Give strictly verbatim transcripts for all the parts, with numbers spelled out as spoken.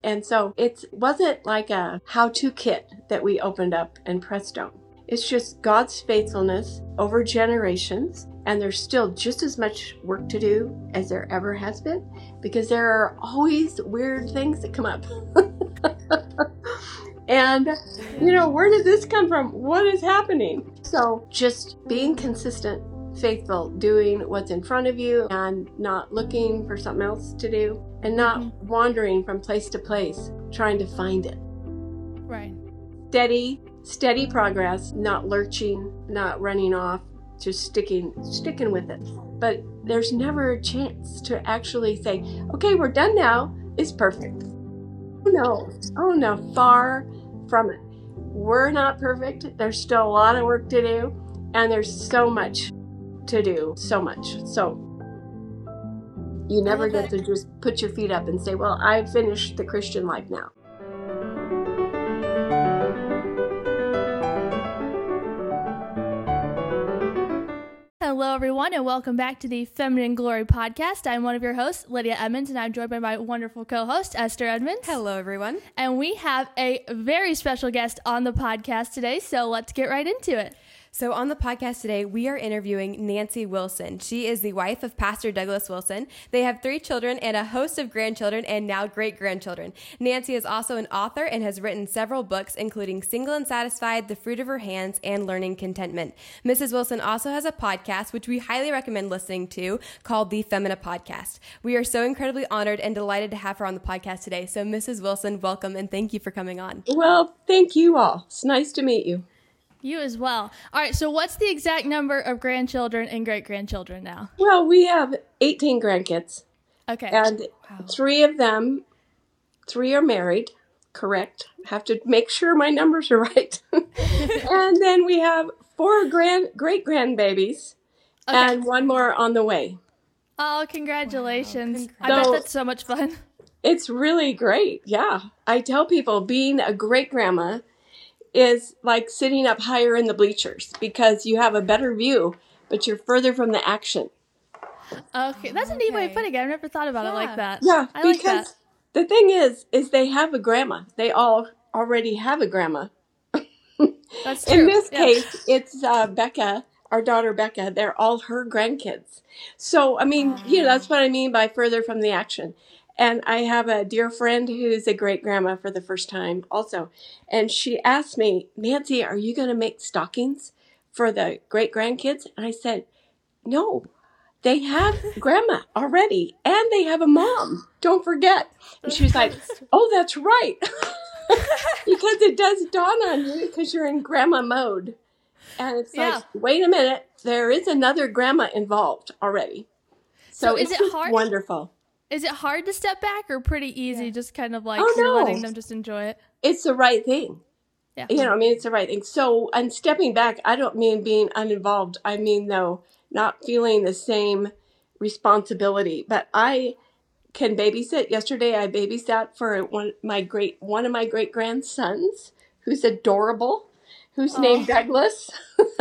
And so it wasn't like a how-to kit that we opened up and pressed on. It's just God's faithfulness over generations. And there's still just as much work to do as there ever has been, because there are always weird things that come up. And, you know, where did this come from? What is happening? So just being consistent, faithful, doing what's in front of you and not looking for something else to do and not mm-hmm. wandering from place to place, trying to find it. Right. Steady, steady progress, not lurching, not running off, just sticking, sticking with it. But there's never a chance to actually say, okay, we're done now. It's perfect. Oh no, oh no, far from it. We're not perfect. There's still a lot of work to do, and there's so much to do, so much. So you never get to just put your feet up and say, well, I've finished the Christian life now. Hello, everyone, and welcome back to the Feminine Glory Podcast. I'm one of your hosts, Lydia Edmonds, and I'm joined by my wonderful co-host, Esther Edmonds. Hello, everyone. And we have a very special guest on the podcast today, so let's get right into it. So on the podcast today, we are interviewing Nancy Wilson. She is the wife of Pastor Douglas Wilson. They have three children and a host of grandchildren and now great-grandchildren. Nancy is also an author and has written several books, including Single and Satisfied, The Fruit of Her Hands, and Learning Contentment. Missus Wilson also has a podcast, which we highly recommend listening to, called The Femina Podcast. We are so incredibly honored and delighted to have her on the podcast today. So Missus Wilson, welcome, and thank you for coming on. Well, thank you all. It's nice to meet you. You as well. All right, so what's the exact number of grandchildren and great-grandchildren now? Well, we have eighteen grandkids. Okay. And wow. three of them, three are married, correct? Have to make sure my numbers are right. And then we have four grand great-grandbabies okay. and one more on the way. Oh, congratulations. Wow. I so, bet that's so much fun. It's really great, yeah. I tell people being a great-grandma is like sitting up higher in the bleachers because you have a better view, but you're further from the action. Okay, that's a neat okay. way of putting it. I've never thought about yeah. it like that. Yeah, I because like that. The thing is, is they have a grandma. They all already have a grandma. That's true. In this yeah. case, it's uh, Becca, our daughter Becca. They're all her grandkids. So, I mean, uh, you know, that's what I mean by further from the action. And I have a dear friend who's a great-grandma for the first time also. And she asked me, Nancy, are you going to make stockings for the great-grandkids? And I said, no, they have grandma already. And they have a mom. Don't forget. And she was like, oh, that's right. Because it does dawn on you because you're in grandma mode. And it's yeah. like, wait a minute. There is another grandma involved already. So, so is it's it hard? Wonderful. Is it hard to step back or pretty easy, yeah. just kind of like oh, no. letting them just enjoy it? It's the right thing. Yeah. You know, I mean, it's the right thing. So, and stepping back, I don't mean being uninvolved. I mean, though, not feeling the same responsibility. But I can babysit. Yesterday, I babysat for one, my great, one of my great-grandsons, who's adorable, who's oh. named Douglas.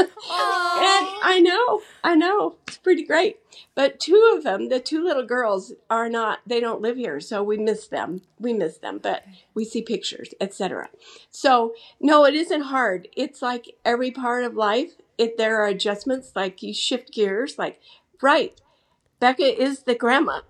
And I know, I know, it's pretty great. But two of them, the two little girls, are not, they don't live here, so we miss them. We miss them, but we see pictures, et cetera. So, no, it isn't hard. It's like every part of life, it, there are adjustments, like you shift gears, like, right, Becca is the grandma.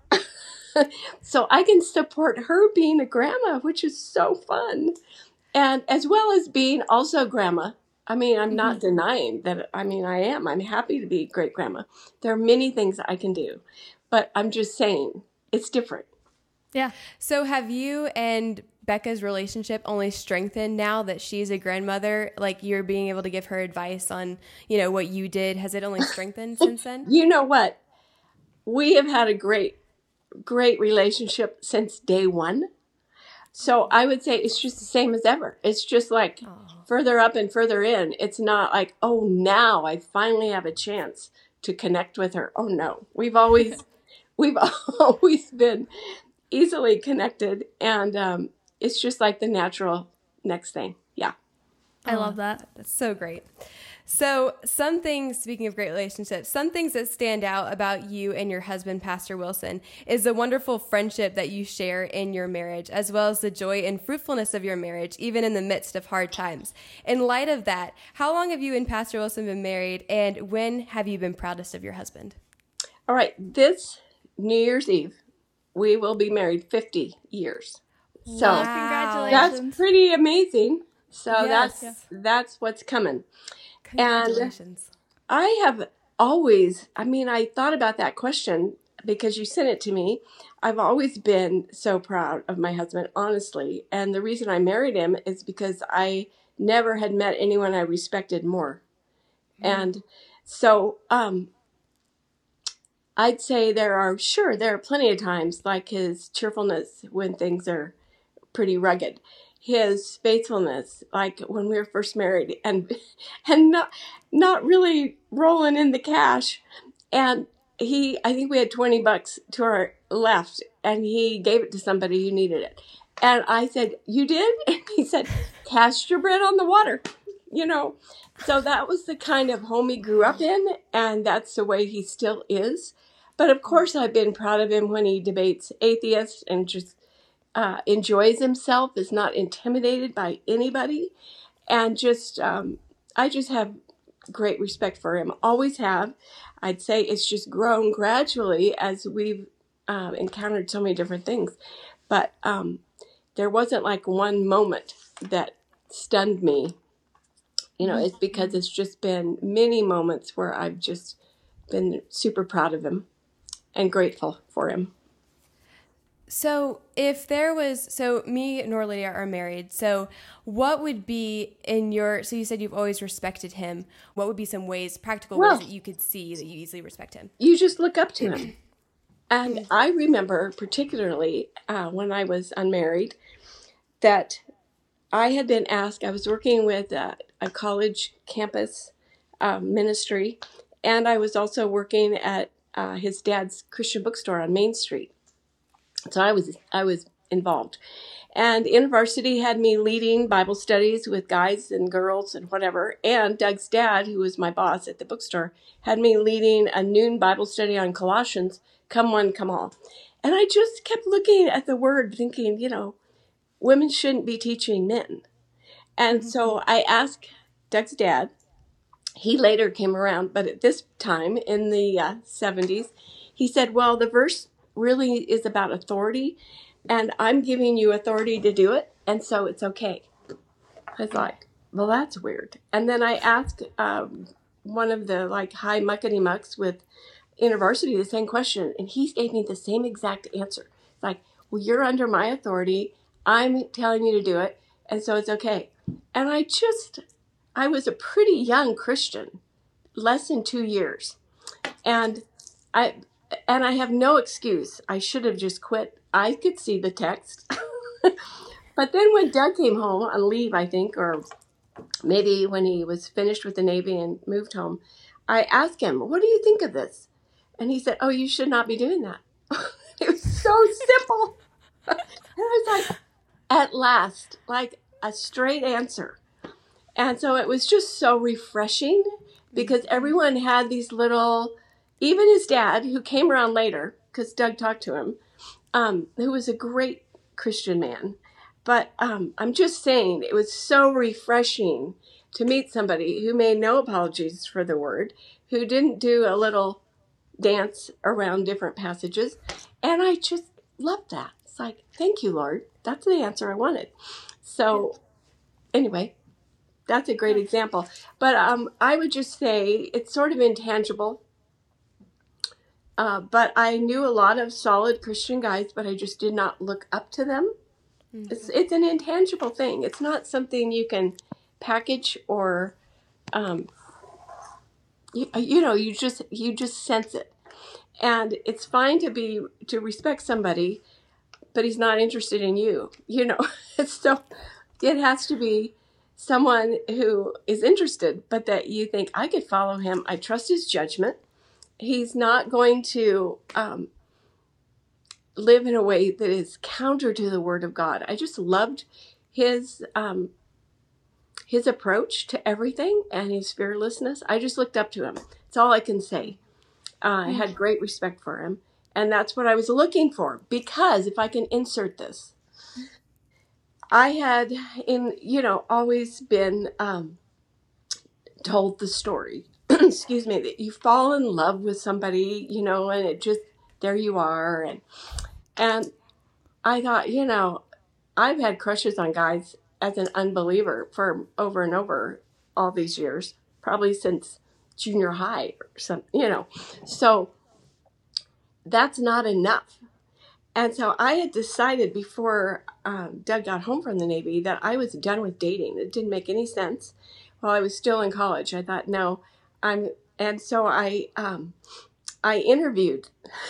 So I can support her being a grandma, which is so fun. And as well as being also grandma. I mean, I'm not mm-hmm. denying that, I mean, I am. I'm happy to be great grandma. There are many things I can do, but I'm just saying it's different. Yeah. So have you and Becca's relationship only strengthened now that she's a grandmother? Like you're being able to give her advice on, you know, what you did. Has it only strengthened since then? You know what? We have had a great, great relationship since day one. So I would say it's just the same as ever. It's just like Aww. Further up and further in. It's not like, oh, now I finally have a chance to connect with her. Oh, no. We've always, we've always been easily connected. And um, it's just like the natural next thing. Yeah. I love that. That's so great. So some things, speaking of great relationships, some things that stand out about you and your husband, Pastor Wilson, is the wonderful friendship that you share in your marriage, as well as the joy and fruitfulness of your marriage, even in the midst of hard times. In light of that, how long have you and Pastor Wilson been married, and when have you been proudest of your husband? All right, this New Year's Eve, we will be married fifty years. So wow. Congratulations. That's pretty amazing. So Yes. that's Yeah. that's what's coming. Congratulations. And I have always, I mean, I thought about that question because you sent it to me. I've always been so proud of my husband, honestly. And the reason I married him is because I never had met anyone I respected more. Mm. And so um, I'd say there are, sure, there are plenty of times like his cheerfulness when things are pretty rugged. His faithfulness, like when we were first married, and and not not really rolling in the cash. And he, I think we had twenty bucks to our left, and he gave it to somebody who needed it. And I said, "You did?" And he said, "Cast your bread on the water," you know. So that was the kind of home he grew up in, and that's the way he still is. But of course, I've been proud of him when he debates atheists and just Uh, enjoys himself, is not intimidated by anybody, and just um, I just have great respect for him. Always have. I'd say it's just grown gradually as we've uh, encountered so many different things. But um, there wasn't like one moment that stunned me. You know, it's because it's just been many moments where I've just been super proud of him and grateful for him. So if there was, so me and Lydia are married. So what would be in your, so you said you've always respected him. What would be some ways, practical well, ways that you could see that you easily respect him? You just look up to him. And I remember particularly uh, when I was unmarried that I had been asked, I was working with a, a college campus uh, ministry, and I was also working at uh, his dad's Christian bookstore on Main Street. So I was I was involved. And InterVarsity had me leading Bible studies with guys and girls and whatever. And Doug's dad, who was my boss at the bookstore, had me leading a noon Bible study on Colossians, come one, come all. And I just kept looking at the word thinking, you know, women shouldn't be teaching men. And so I asked Doug's dad. He later came around, but at this time in the uh, seventies, he said, well, the verse really is about authority, and I'm giving you authority to do it, and so it's okay. I was like, well, that's weird. And then I asked um, one of the like high muckety mucks with InterVarsity the same question, and he gave me the same exact answer. It's like, well, you're under my authority. I'm telling you to do it, and so it's okay. And I just, I was a pretty young Christian, less than two years, and I. And I have no excuse. I should have just quit. I could see the text. But then when Doug came home on leave, I think, or maybe when he was finished with the Navy and moved home, I asked him, what do you think of this? And he said, oh, you should not be doing that. It was so simple. And I was like, at last, like a straight answer. And so it was just so refreshing because everyone had these little... Even his dad, who came around later, because Doug talked to him, um, who was a great Christian man. But um, I'm just saying, it was so refreshing to meet somebody who made no apologies for the word, who didn't do a little dance around different passages. And I just loved that. It's like, thank you, Lord. That's the answer I wanted. So anyway, that's a great example. But um, I would just say it's sort of intangible. Uh, but I knew a lot of solid Christian guys, but I just did not look up to them. Mm-hmm. It's it's an intangible thing. It's not something you can package or, um, you, you know, you just you just sense it. And it's fine to be to respect somebody, but he's not interested in you. You know, so it has to be someone who is interested, but that you think I could follow him. I trust his judgment. He's not going to um, live in a way that is counter to the Word of God. I just loved his um, his approach to everything and his fearlessness. I just looked up to him. That's all I can say. Uh, I had great respect for him. And that's what I was looking for. Because if I can insert this, I had, in you know, always been um, told the story, excuse me, that you fall in love with somebody, you know, and it just, there you are. And, and I thought, you know, I've had crushes on guys as an unbeliever for over and over all these years, probably since junior high or something, you know. So that's not enough. And so I had decided before um, Doug got home from the Navy that I was done with dating. It didn't make any sense while I was still in college. I thought, no, I'm, and so I, um, I interviewed.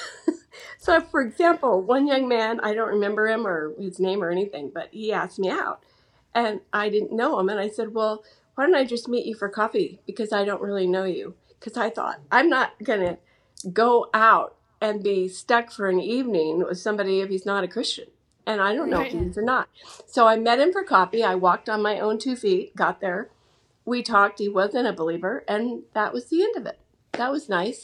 So, for example, one young man, I don't remember him or his name or anything, but he asked me out. And I didn't know him. And I said, well, why don't I just meet you for coffee? Because I don't really know you. Because I thought, I'm not going to go out and be stuck for an evening with somebody if he's not a Christian. And I don't know Right. if he is or not. So I met him for coffee. I walked on my own two feet, got there. We talked. He wasn't a believer. And that was the end of it. That was nice.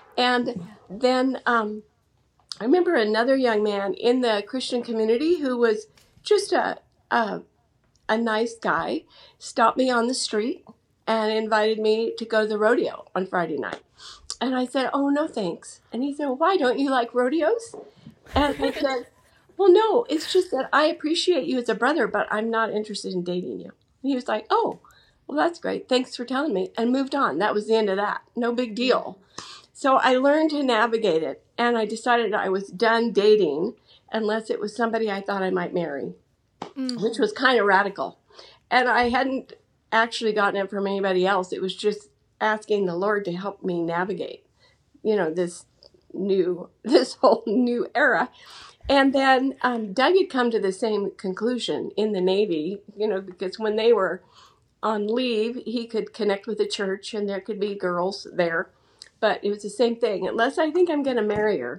And then um, I remember another young man in the Christian community who was just a, a, a nice guy, stopped me on the street and invited me to go to the rodeo on Friday night. And I said, oh, no, thanks. And he said, well, why, don't you like rodeos? And I said, well, no, it's just that I appreciate you as a brother, but I'm not interested in dating you. And he was like, oh, well, that's great. Thanks for telling me. And moved on. That was the end of that. No big deal. So I learned to navigate it. And I decided I was done dating unless it was somebody I thought I might marry, mm-hmm. which was kind of radical. And I hadn't actually gotten it from anybody else. It was just asking the Lord to help me navigate, you know, this new, this whole new era. And then um, Doug had come to the same conclusion in the Navy, you know, because when they were on leave, he could connect with the church and there could be girls there. But it was the same thing. Unless I think I'm going to marry her,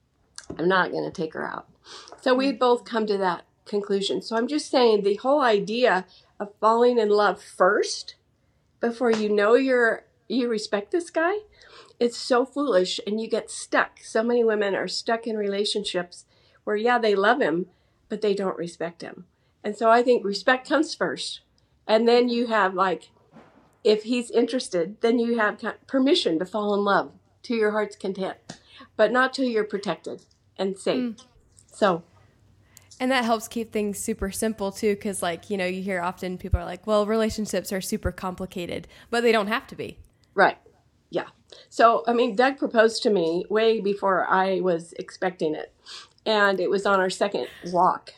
I'm not going to take her out. So we both come to that conclusion. So I'm just saying the whole idea of falling in love first before you know you're, you respect this guy, it's so foolish and you get stuck. So many women are stuck in relationships where, yeah, they love him, but they don't respect him. And so I think respect comes first. And then you have, like, if he's interested, then you have permission to fall in love to your heart's content, but not till you're protected and safe. Mm. So. And that helps keep things super simple, too, because, like, you know, you hear often people are like, well, relationships are super complicated, but they don't have to be. Right. Yeah. So, I mean, Doug proposed to me way before I was expecting it, and it was on our second walk.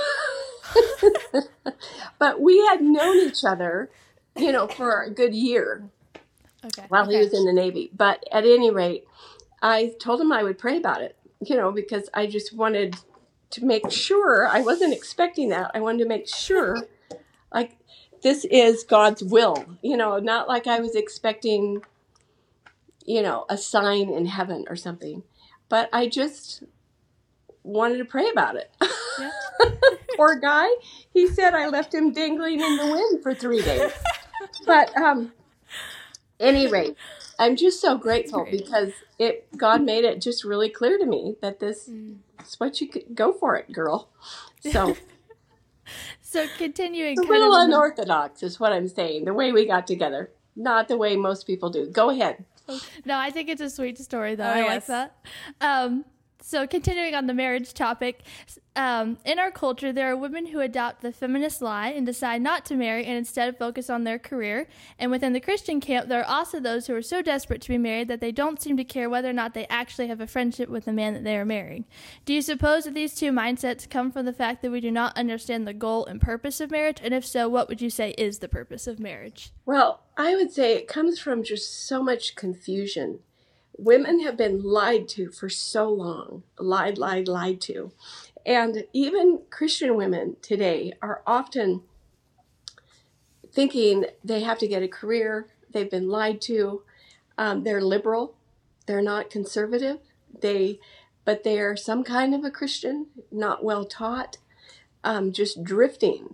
But we had known each other, you know, for a good year okay. while okay. he was in the Navy. But at any rate, I told him I would pray about it, you know, because I just wanted to make sure. I wasn't expecting that. I wanted to make sure, like, this is God's will, you know, not like I was expecting, you know, a sign in heaven or something. But I just wanted to pray about it. Yeah. Poor guy. He said I left him dangling in the wind for three days. But um, any rate, I'm just so grateful because it God made it just really clear to me that this mm. is what you could go for it, girl. So, so continuing, a little unorthodox is what I'm saying. The way we got together, not the way most people do. Go ahead. No, I think it's a sweet story, though. Oh, I yes. like that. Um, So continuing on the marriage topic, um, in our culture, there are women who adopt the feminist lie and decide not to marry and instead focus on their career. And within the Christian camp, there are also those who are so desperate to be married that they don't seem to care whether or not they actually have a friendship with the man that they are marrying. Do you suppose that these two mindsets come from the fact that we do not understand the goal and purpose of marriage? And if so, what would you say is the purpose of marriage? Well, I would say it comes from just so much confusion. Women have been lied to for so long, lied, lied, lied to. And even Christian women today are often thinking they have to get a career. They've been lied to. Um, they're liberal. They're not conservative. They, but they are some kind of a Christian, not well taught, um, just drifting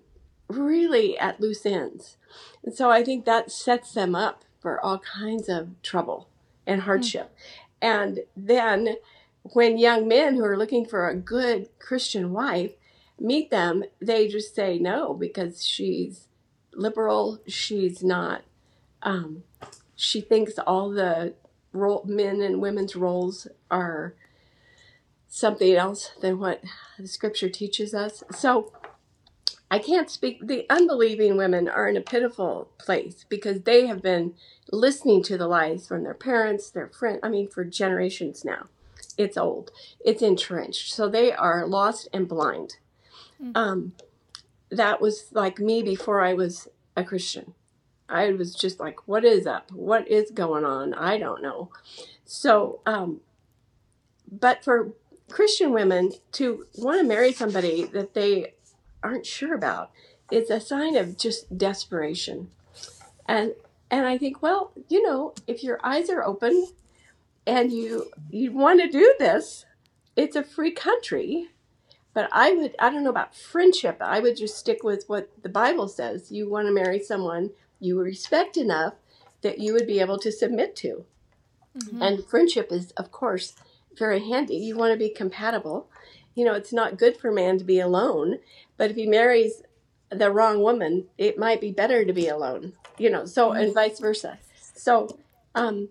really at loose ends. And so I think that sets them up for all kinds of trouble and hardship. Mm. And then when young men who are looking for a good Christian wife meet them, they just say no because she's liberal. She's not, um, she thinks all the role, men and women's roles are something else than what the scripture teaches us. So I can't speak. The unbelieving women are in a pitiful place because they have been listening to the lies from their parents, their friends, I mean, for generations now. It's old. It's entrenched. So they are lost and blind. Mm-hmm. Um, that was like me before I was a Christian. I was just like, what is up? What is going on? I don't know. So, um, but for Christian women to want to marry somebody that they aren't sure about, it's a sign of just desperation. And and I think, well, you know, if your eyes are open and you you want to do this, it's a free country. But I would, I don't know about friendship. I would just stick with what the Bible says. You want to marry someone you respect enough that you would be able to submit to. Mm-hmm. And friendship is, of course, very handy. You want to be compatible. You know, it's not good for a man to be alone, but if he marries the wrong woman, it might be better to be alone, you know, so, and vice versa. So, um,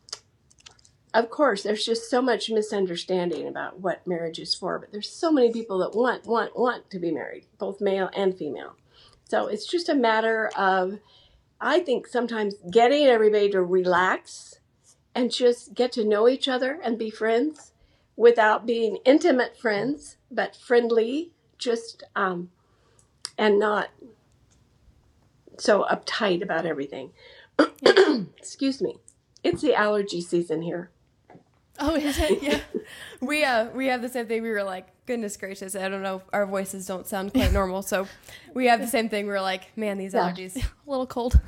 of course, there's just so much misunderstanding about what marriage is for, but there's so many people that want, want, want to be married, both male and female. So it's just a matter of, I think, sometimes getting everybody to relax and just get to know each other and be friends without being intimate friends, but friendly, just, um, and not so uptight about everything. Excuse me. It's the allergy season here. Oh, is it? Yeah. we uh we have the same thing. We were like, goodness gracious, I don't know, our voices don't sound quite normal. So we have the same thing. We were like, man, these yeah. allergies. A little cold.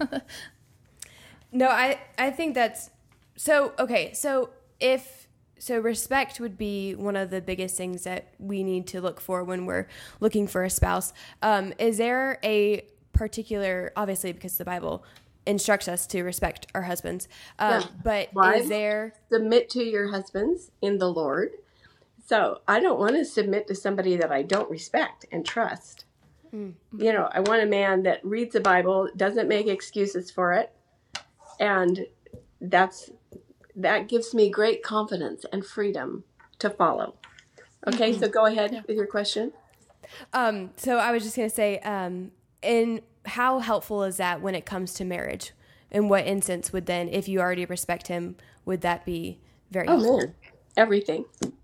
No, I, I think that's, so, okay, so if, so respect would be one of the biggest things that we need to look for when we're looking for a spouse. Um, is there a particular, obviously because the Bible instructs us to respect our husbands, um, yeah. but Wives, is there... submit to your husbands in the Lord. So I don't want to submit to somebody that I don't respect and trust. Mm-hmm. You know, I want a man that reads the Bible, doesn't make excuses for it, and that's that gives me great confidence and freedom to follow. Okay, mm-hmm. So go ahead yeah. with your question. Um, so I was just going to say, um, in how helpful is that when it comes to marriage? In what instance would then, if you already respect him, would that be very oh, helpful? Man. Everything.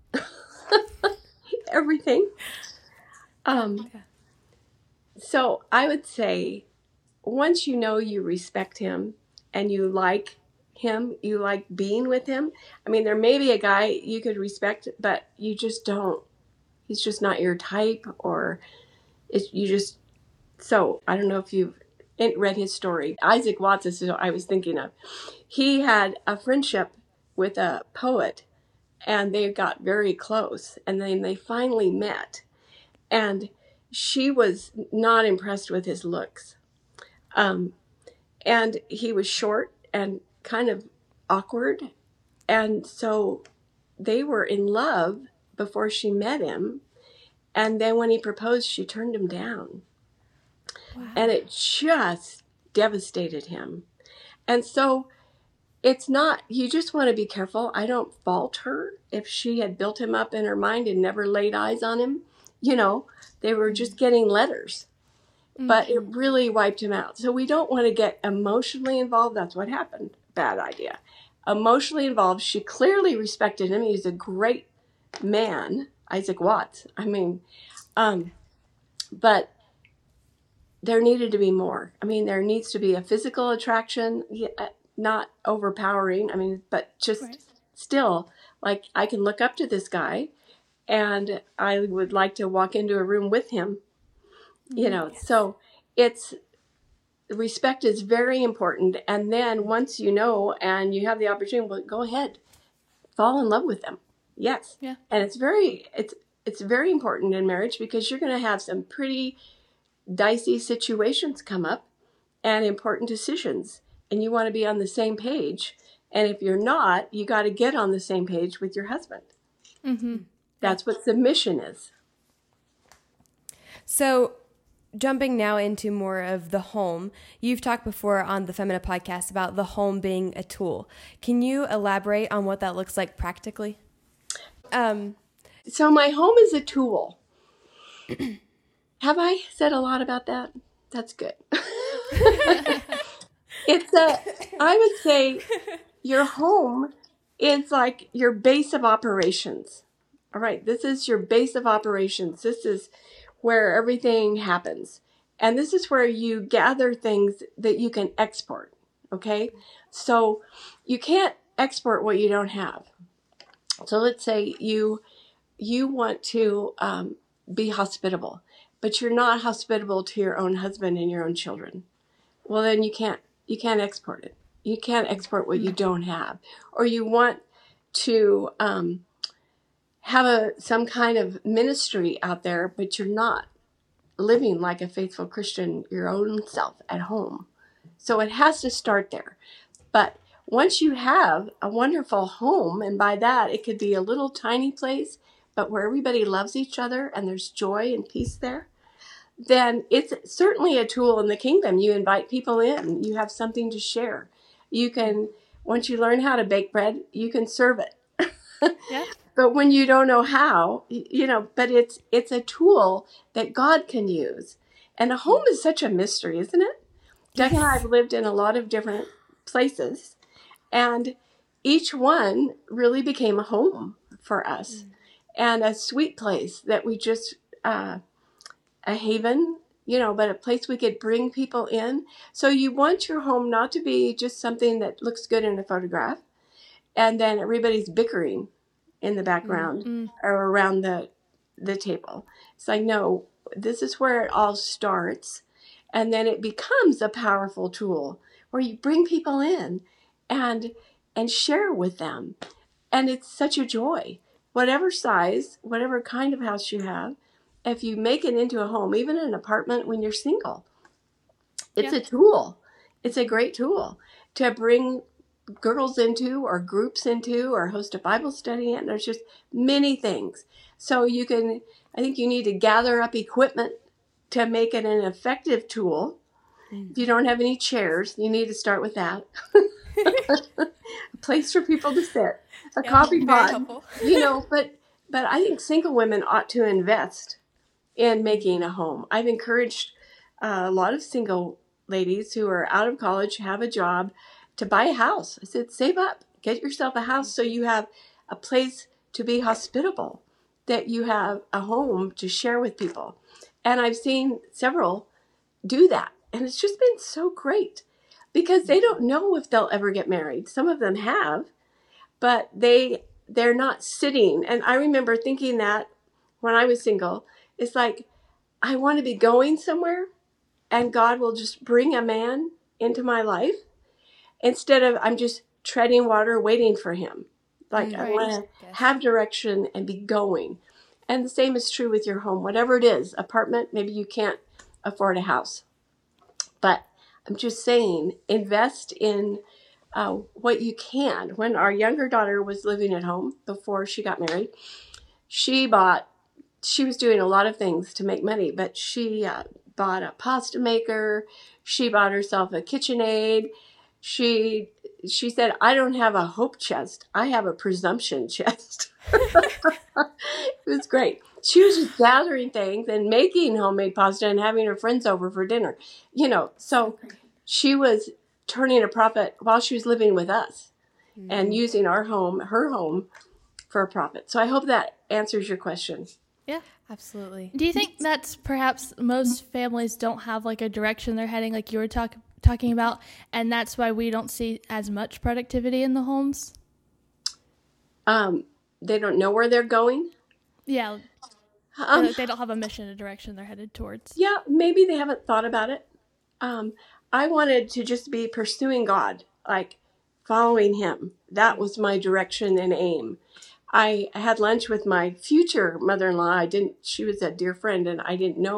Everything. Um, okay. So I would say once you know you respect him and you like him, you like being with him. I mean, there may be a guy you could respect, but you just don't. He's just not your type, or it's, you just, so I don't know if you've read his story. Isaac Watts is who I was thinking of. He had a friendship with a poet, and they got very close, and then they finally met. And she was not impressed with his looks. Um, and he was short and kind of awkward. And so they were in love before she met him. And then when he proposed, she turned him down. Wow. And it just devastated him. And so it's not, you just want to be careful. I don't fault her if she had built him up in her mind and never laid eyes on him. You know, they were just getting letters. Mm-hmm. But it really wiped him out. So we don't want to get emotionally involved. That's what happened. Bad idea. Emotionally involved. She clearly respected him. He was a great man, Isaac Watts. I mean, um, but there needed to be more. I mean, there needs to be a physical attraction, not overpowering. I mean, but just right. still, like, I can look up to this guy and I would like to walk into a room with him, you know. Yes. So it's, respect is very important. And then once you know and you have the opportunity, well, go ahead, fall in love with them. Yes. Yeah. And it's very, it's, it's very important in marriage because you're going to have some pretty dicey situations come up and important decisions, and you want to be on the same page. And if you're not, you got to get on the same page with your husband. Mm-hmm. That's what submission is. So jumping now into more of the home, you've talked before on the Femina podcast about the home being a tool. Can you elaborate on what that looks like practically? Um, so my home is a tool. Have I said a lot about that? That's good. It's a, I would say your home is like your base of operations. All right, this is your base of operations. This is where everything happens. And this is where you gather things that you can export. Okay, so you can't export what you don't have. So let's say you you want to um, be hospitable, but you're not hospitable to your own husband and your own children. Well, then you can't you can't export it. You can't export what you don't have. Or you want to um, have a some kind of ministry out there, but you're not living like a faithful Christian your own self at home. So it has to start there. But once you have a wonderful home, and by that it could be a little tiny place, but where everybody loves each other and there's joy and peace there, then it's certainly a tool in the kingdom. You invite people in. You have something to share. You can, once you learn how to bake bread, you can serve it. Yeah. But when you don't know how, you know, but it's it's a tool that God can use. And a home is such a mystery, isn't it? Doug and I have lived in a lot of different places, and each one really became a home for us, mm. and a sweet place that we just, uh, a haven, you know, but a place we could bring people in. So you want your home not to be just something that looks good in a photograph, and then everybody's bickering in the background mm-hmm. or around the the table. It's like, no, this is where it all starts. And then it becomes a powerful tool where you bring people in and and share with them. And it's such a joy. Whatever size, whatever kind of house you have, if you make it into a home, even an apartment when you're single, it's yeah. a tool. It's a great tool to bring girls into or groups into or host a Bible study in. There's just many things. So you can, I think you need to gather up equipment to make it an effective tool. Mm. If you don't have any chairs, you need to start with that. A place for people to sit, a yeah, coffee pot, you know, but, but I think single women ought to invest in making a home. I've encouraged uh, a lot of single ladies who are out of college, have a job, to buy a house. I said, save up, get yourself a house so you have a place to be hospitable, that you have a home to share with people. And I've seen several do that. And it's just been so great because they don't know if they'll ever get married. Some of them have, but they, they're not sitting. And I remember thinking that when I was single, it's like, I want to be going somewhere and God will just bring a man into my life. Instead of I'm just treading water, waiting for him. Like right. I want to yes. have direction and be going. And the same is true with your home, whatever it is, apartment, maybe you can't afford a house. But I'm just saying, invest in uh, what you can. When our younger daughter was living at home before she got married, she bought, she was doing a lot of things to make money, but she uh, bought a pasta maker. She bought herself a KitchenAid. She she said, I don't have a hope chest. I have a presumption chest. It was great. She was just gathering things and making homemade pasta and having her friends over for dinner. You know, so she was turning a profit while she was living with us mm-hmm. and using our home, her home, for a profit. So I hope that answers your question. Yeah, absolutely. Do you think that's perhaps most families don't have like a direction they're heading, like you were talking talking about, and that's why we don't see as much productivity in the homes? Um, they don't know where they're going? Yeah. Um, they don't have a mission, a direction they're headed towards. Yeah, maybe they haven't thought about it. Um, I wanted to just be pursuing God, like following him. That was my direction and aim. I had lunch with my future mother-in-law. I didn't, she was a dear friend and I didn't know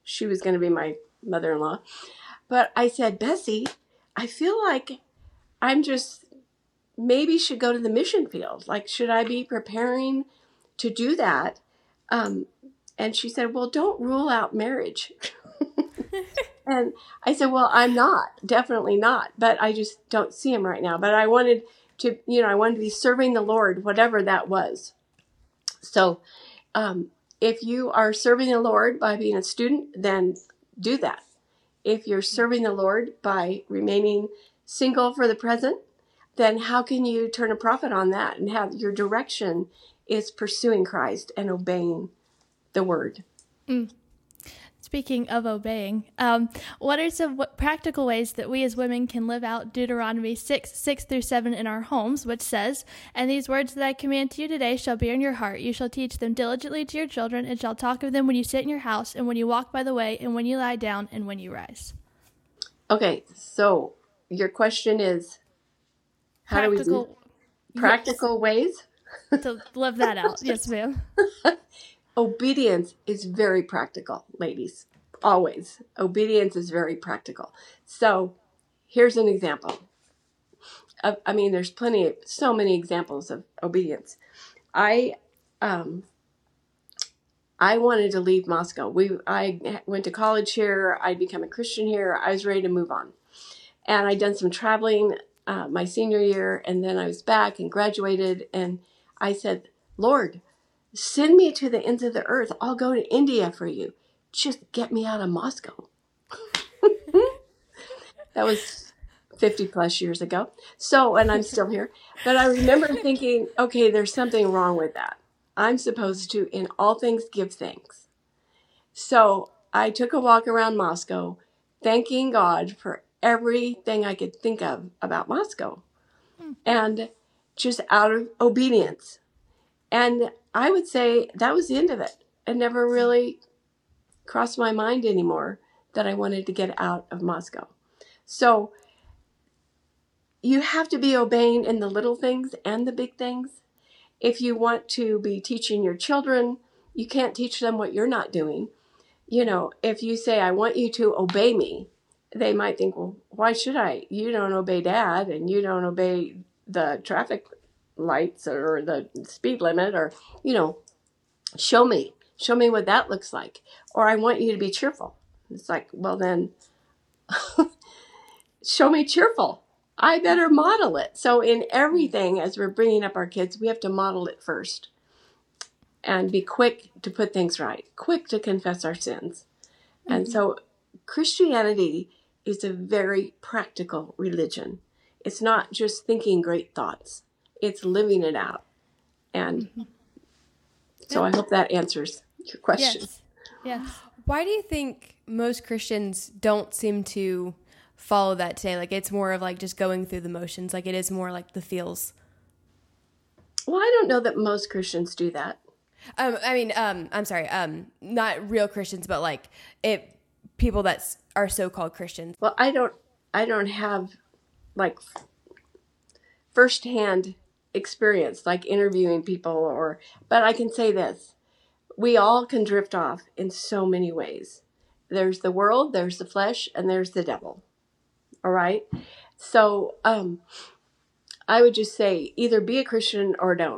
she was going to be my mother-in-law. But I said, Bessie, I feel like I'm just maybe should go to the mission field. Like, should I be preparing to do that? Um, and she said, well, don't rule out marriage. And I said, well, I'm not, definitely not, but I just don't see him right now. But I wanted to, you know, I wanted to be serving the Lord, whatever that was. So um, if you are serving the Lord by being a student, then do that. If you're serving the Lord by remaining single for the present, then how can you turn a profit on that and have your direction is pursuing Christ and obeying the word? Mm. Speaking of obeying, um, what are some w- practical ways that we as women can live out Deuteronomy six, six through seven in our homes, which says, and these words that I command to you today shall be in your heart. You shall teach them diligently to your children, and shall talk of them when you sit in your house, and when you walk by the way, and when you lie down, and when you rise. Okay, so your question is, how Practical, do we do practical ways? To live that out. Yes, ma'am. Obedience is very practical, ladies. Always. Obedience is very practical. So here's an example. Of, I mean, there's plenty of, so many examples of obedience. I, um, I wanted to leave Moscow. We, I went to college here. I'd become a Christian here. I was ready to move on. And I'd done some traveling uh, my senior year, and then I was back and graduated. And I said, Lord, send me to the ends of the earth. I'll go to India for you. Just get me out of Moscow. That was fifty plus years ago. So, and I'm still here. But I remember thinking, okay, there's something wrong with that. I'm supposed to, in all things, give thanks. So I took a walk around Moscow, thanking God for everything I could think of about Moscow. And just out of obedience. And I would say that was the end of it. It never really crossed my mind anymore that I wanted to get out of Moscow. So you have to be obeying in the little things and the big things. If you want to be teaching your children, you can't teach them what you're not doing. You know, if you say, I want you to obey me, they might think, well, why should I? You don't obey Dad, and you don't obey the traffic lights or the speed limit, or, you know, show me, show me what that looks like. Or I want you to be cheerful. It's like, well then, show me cheerful. I better model it. So in everything, as we're bringing up our kids, we have to model it first and be quick to put things right, quick to confess our sins. Mm-hmm. And so Christianity is a very practical religion. It's not just thinking great thoughts. It's living it out. And mm-hmm. so I hope that answers your question. Yes. Yes. Why do you think most Christians don't seem to follow that today? Like, it's more of like just going through the motions. Like, it is more like the feels. Well, I don't know that most Christians do that. Um, I mean, um, I'm sorry, um, not real Christians, but like it people that are so-called Christians. Well, I don't, I don't have like firsthand experience, like interviewing people, or, but I can say this: we all can drift off in so many ways. There's the world, there's the flesh, and there's the devil. All right. So, um, I would just say either be a Christian or don't.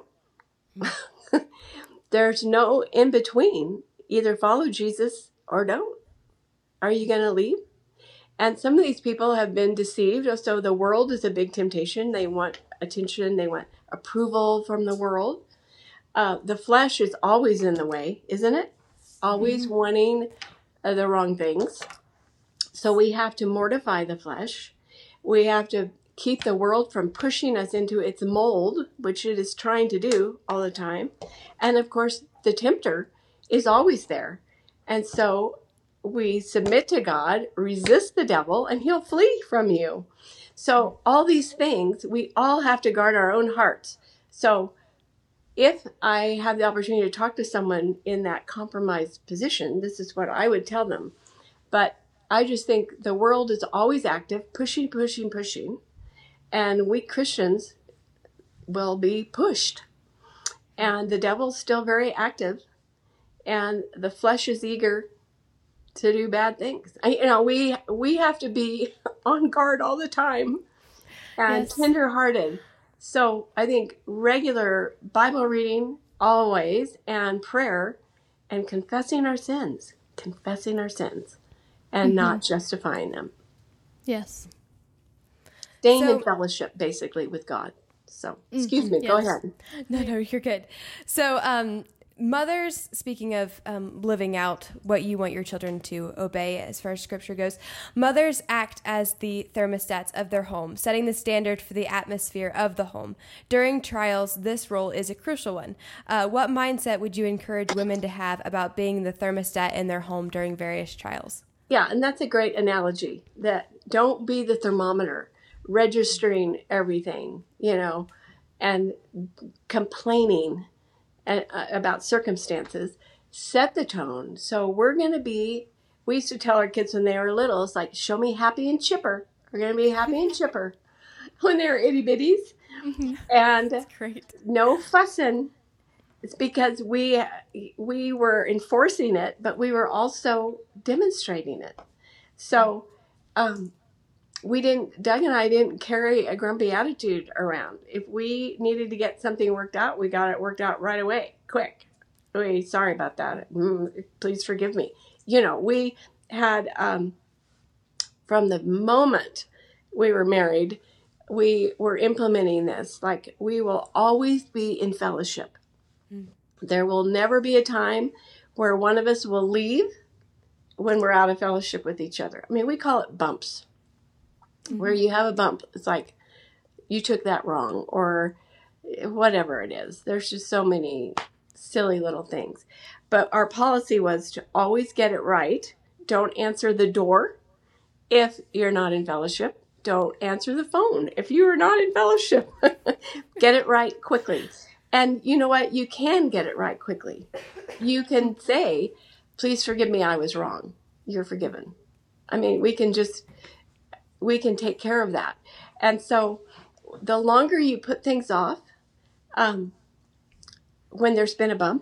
There's no in between. Either follow Jesus or don't. Are you going to leave? And some of these people have been deceived. So the world is a big temptation. They want attention. They want approval from the world. Uh, the flesh is always in the way, isn't it? Always mm-hmm. wanting uh, the wrong things. So we have to mortify the flesh. We have to keep the world from pushing us into its mold, which it is trying to do all the time. And of course, the tempter is always there. And so we submit to God, resist the devil, and he'll flee from you. So all these things, we all have to guard our own hearts. So if I have the opportunity to talk to someone in that compromised position, this is what I would tell them. But I just think the world is always active, pushing, pushing, pushing. And we Christians will be pushed. And the devil's still very active. And the flesh is eager to do bad things. I, you know, we we have to be on guard all the time and Yes. tenderhearted. So I think regular Bible reading always, and prayer, and confessing our sins, confessing our sins, and Mm-hmm. not justifying them. Yes. Staying So- in fellowship, basically, with God. So, excuse Mhm, me, go yes. ahead. No, no, you're good. So, um, mothers, speaking of um, living out what you want your children to obey as far as scripture goes, mothers act as the thermostats of their home, setting the standard for the atmosphere of the home. During trials, this role is a crucial one. Uh, what mindset would you encourage women to have about being the thermostat in their home during various trials? Yeah, and that's a great analogy, that don't be the thermometer registering everything, you know, and complaining uh, about circumstances. Set the tone. So we're going to be, we used to tell our kids when they were little, it's like, show me happy and chipper. We're going to be happy and chipper when they were itty bitties. And Great. no fussing. It's because we we were enforcing it, but we were also demonstrating it. So um, we didn't, Doug and I didn't carry a grumpy attitude around. If we needed to get something worked out, we got it worked out right away, quick. We sorry about that. Mm, please forgive me. You know, we had um, from the moment we were married, we were implementing this. Like, we will always be in fellowship. There will never be a time where one of us will leave when we're out of fellowship with each other. I mean, we call it bumps. Mm-hmm. Where you have a bump, it's like, you took that wrong, or whatever it is. There's just so many silly little things. But our policy was to always get it right. Don't answer the door if you're not in fellowship. Don't answer the phone if you are not in fellowship. Get it right quickly. And you know what? You can get it right quickly. You can say, please forgive me, I was wrong. You're forgiven. I mean, we can just, we can take care of that. And so the longer you put things off, um, when there's been a bump,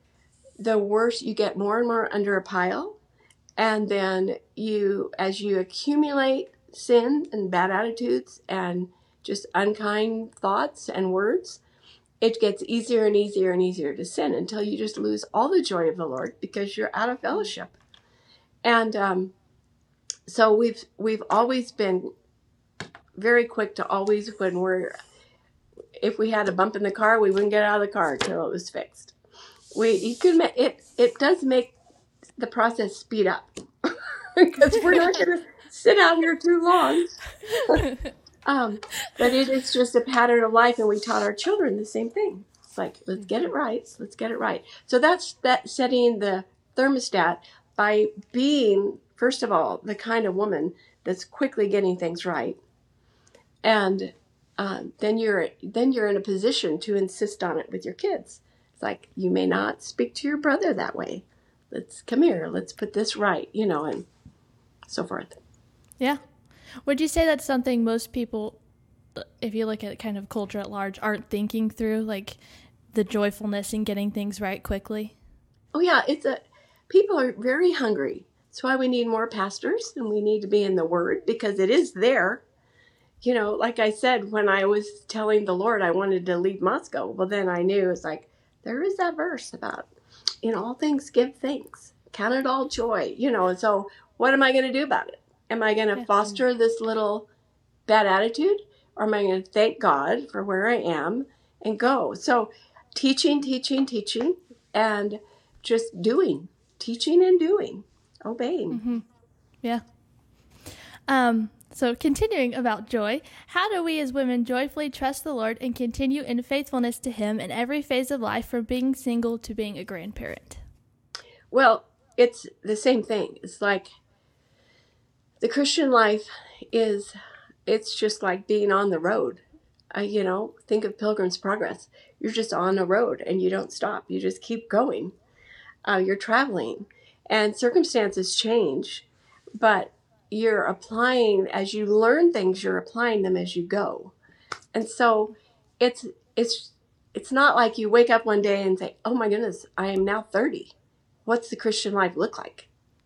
the worse you get, more and more under a pile. And then you, as you accumulate sin and bad attitudes and just unkind thoughts and words, it gets easier and easier and easier to sin until you just lose all the joy of the Lord because you're out of fellowship. And um, so we've we've always been very quick to always, when we're, if we had a bump in the car, we wouldn't get out of the car until it was fixed. We you could it it does make the process speed up because we're not going to sit out here too long. Um, but it is just a pattern of life, and we taught our children the same thing. It's like, let's get it right. Let's get it right. So that's that setting the thermostat by being, first of all, the kind of woman that's quickly getting things right. And um, then you're then you're in a position to insist on it with your kids. It's like, you may not speak to your brother that way. Let's come here. Let's put this right, you know, and so forth. Yeah. Would you say that's something most people, if you look at kind of culture at large, aren't thinking through, like the joyfulness in getting things right quickly? Oh yeah, it's a people are very hungry. That's why we need more pastors, and we need to be in the Word, because it is there. You know, like I said, when I was telling the Lord I wanted to leave Moscow, well, then I knew it's like, there is that verse about, in all things give thanks, count it all joy, you know, and so what am I going to do about it? Am I going to foster this little bad attitude, or am I going to thank God for where I am and go? So teaching, teaching, teaching, and just doing, teaching and doing, obeying. Mm-hmm. Yeah. Um, so continuing about joy, how do we as women joyfully trust the Lord and continue in faithfulness to Him in every phase of life, from being single to being a grandparent? Well, it's the same thing. It's like the Christian life is, it's just like being on the road. Uh, you know, think of Pilgrim's Progress. You're just on a road and you don't stop. You just keep going. Uh, you're traveling, and circumstances change, but you're applying, as you learn things, you're applying them as you go. And so it's, it's, it's not like you wake up one day and say, oh my goodness, I am now thirty. What's the Christian life look like?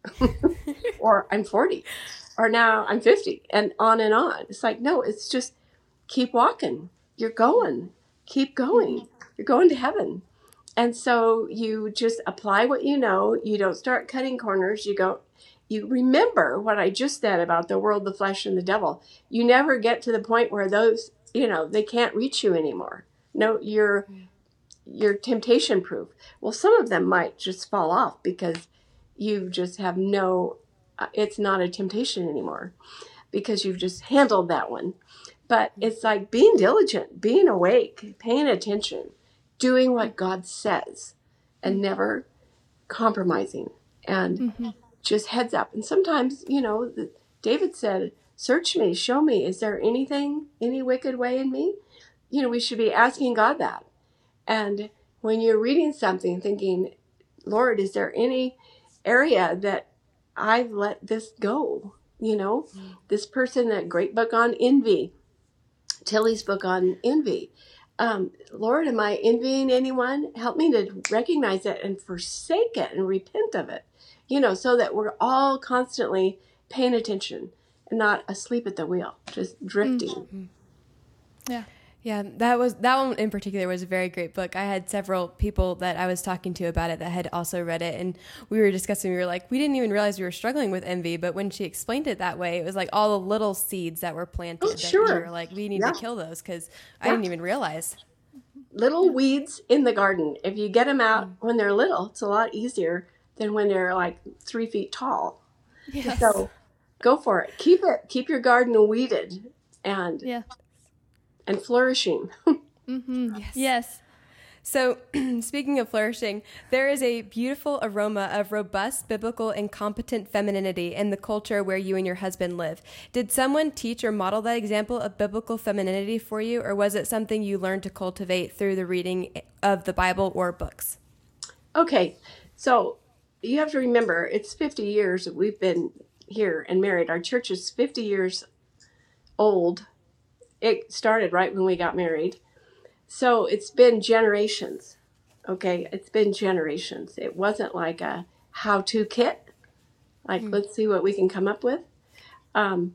or I'm forty, or now I'm fifty, and on and on. It's like, no, it's just keep walking. You're going. Keep going. You're going to heaven. And so you just apply what you know. You don't start cutting corners. You go, you remember what I just said about the world, the flesh, and the devil. You never get to the point where those, you know, they can't reach you anymore. No, you're, you're temptation proof. Well, some of them might just fall off because you just have no, uh, it's not a temptation anymore because you've just handled that one. But it's like being diligent, being awake, paying attention, doing what God says, and never compromising, and mm-hmm. just heads up. And sometimes, you know, the, David said, search me, show me, is there anything, any wicked way in me? You know, we should be asking God that. And when you're reading something, thinking, Lord, is there any area that I've let this go? You know, mm-hmm. this person, that great book on envy, Tilly's book on envy. Um, Lord, am I envying anyone? Help me to recognize it and forsake it and repent of it. You know, so that we're all constantly paying attention and not asleep at the wheel, just drifting. Mm-hmm. Yeah. Yeah, that was that one in particular was a very great book. I had several people that I was talking to about it that had also read it, and we were discussing, we were like, we didn't even realize we were struggling with envy, but when she explained it that way, it was like all the little seeds that were planted. Oh, that sure. we were like, we need yeah. to kill those because yeah. I didn't even realize. Little weeds in the garden. If you get them out mm. when they're little, it's a lot easier than when they're like three feet tall. Yes. So go for it. Keep it. Keep your garden weeded and yeah. and flourishing. Mm-hmm. Yes. yes. So speaking of flourishing, there is a beautiful aroma of robust, biblical, and competent femininity in the culture where you and your husband live. Did someone teach or model that example of biblical femininity for you, or was it something you learned to cultivate through the reading of the Bible or books? Okay, so you have to remember, it's fifty years that we've been here and married. Our church is fifty years old. It started right when we got married. So it's been generations, okay? It's been generations. It wasn't like a how-to kit, like mm. let's see what we can come up with. Um,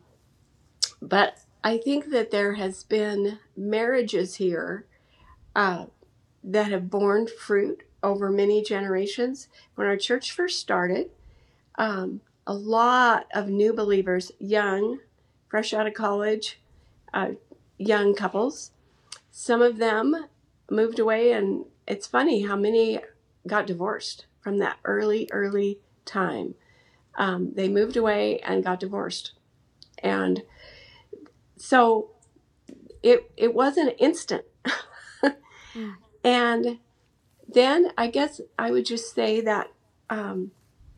but I think that there has been marriages here uh, that have borne fruit over many generations. When our church first started, um, a lot of new believers, young, fresh out of college, uh, young couples, some of them moved away, and it's funny how many got divorced from that early, early time. Um, they moved away and got divorced. And so it it wasn't instant. mm. And then I guess I would just say that um,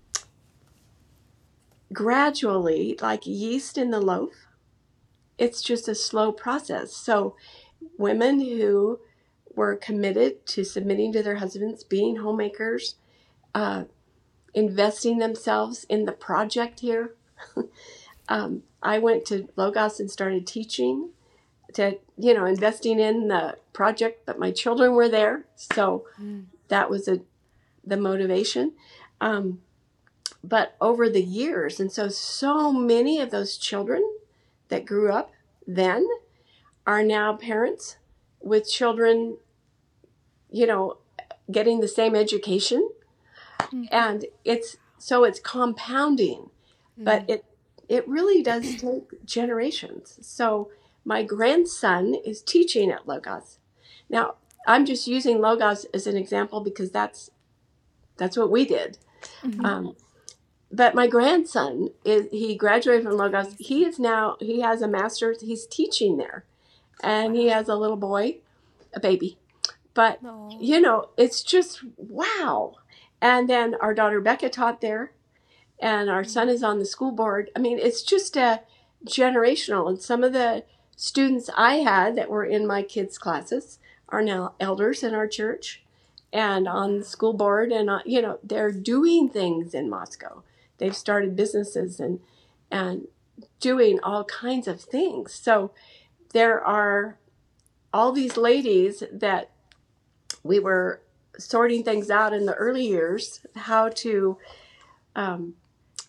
gradually, like yeast in the loaf, it's just a slow process. So women who were committed to submitting to their husbands, being homemakers, uh, investing themselves in the project here. um, I went to Logos and started teaching, to, you know, investing in the project, but my children were there. So mm. that was a, the motivation. Um, but over the years, and so, so many of those children that grew up then are now parents with children, you know, getting the same education. Mm-hmm. And it's, so it's compounding, mm-hmm. but it, it really does take generations. So my grandson is teaching at Logos. Now, I'm just using Logos as an example because that's, that's what we did. Mm-hmm. Um, But my grandson, is he graduated from Logos. He is now, he has a master's. He's teaching there. And he has a little boy, a baby. But, Aww. you know, it's just, wow. And then our daughter Becca taught there. And our son is on the school board. I mean, it's just a generational. And some of the students I had that were in my kids' classes are now elders in our church and on the school board. And, uh, you know, they're doing things in Moscow. They've started businesses and and doing all kinds of things. So there are all these ladies that we were sorting things out in the early years, how to um,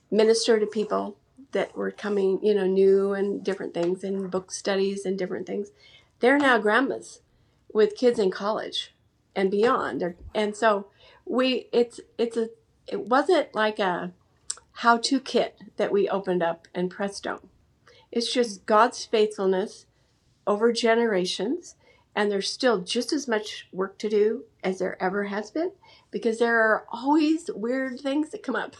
minister to people that were coming, you know, new and different things, and book studies and different things. They're now grandmas with kids in college and beyond. They're, and so we, it's, it's a, it wasn't like a how-to kit that we opened up and presto. It's just God's faithfulness over generations. And there's still just as much work to do as there ever has been, because there are always weird things that come up.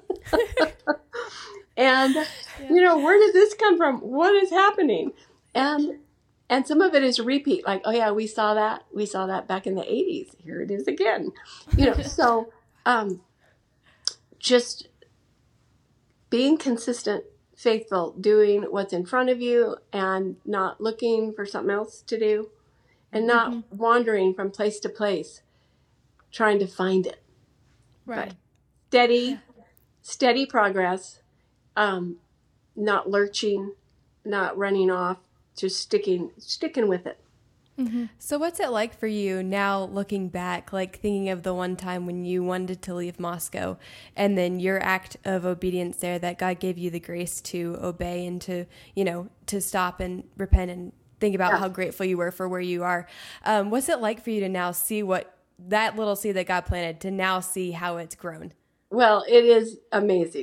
And, yeah. you know, where did this come from? What is happening? And and some of it is repeat, like, oh, yeah, we saw that. We saw that back in the eighties. Here it is again. You know, so um, just being consistent, faithful, doing what's in front of you and not looking for something else to do. And not mm-hmm. wandering from place to place, trying to find it. Right. But steady, yeah. steady progress, um, not lurching, not running off, just sticking, sticking with it. Mm-hmm. So what's it like for you now looking back, like thinking of the one time when you wanted to leave Moscow and then your act of obedience there, that God gave you the grace to obey and to, you know, to stop and repent and think about yeah. how grateful you were for where you are. Um, what's it like for you to now see what that little seed that God planted, to now see how it's grown? Well, it is amazing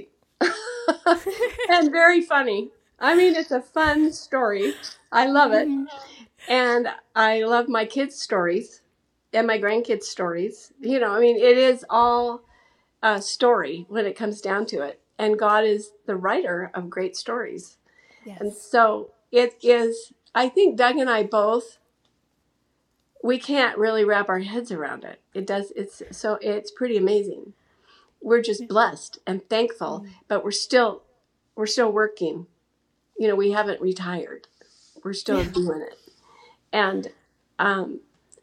and very funny. I mean, it's a fun story. I love it. And I love my kids' stories and my grandkids' stories. You know, I mean, it is all a story when it comes down to it. And God is the writer of great stories. Yes. And so it is... I think Doug and I both, we can't really wrap our heads around it. It does, it's so, it's pretty amazing. We're just blessed and thankful, mm-hmm. but we're still, we're still working. You know, we haven't retired. We're still yeah. doing it. And um,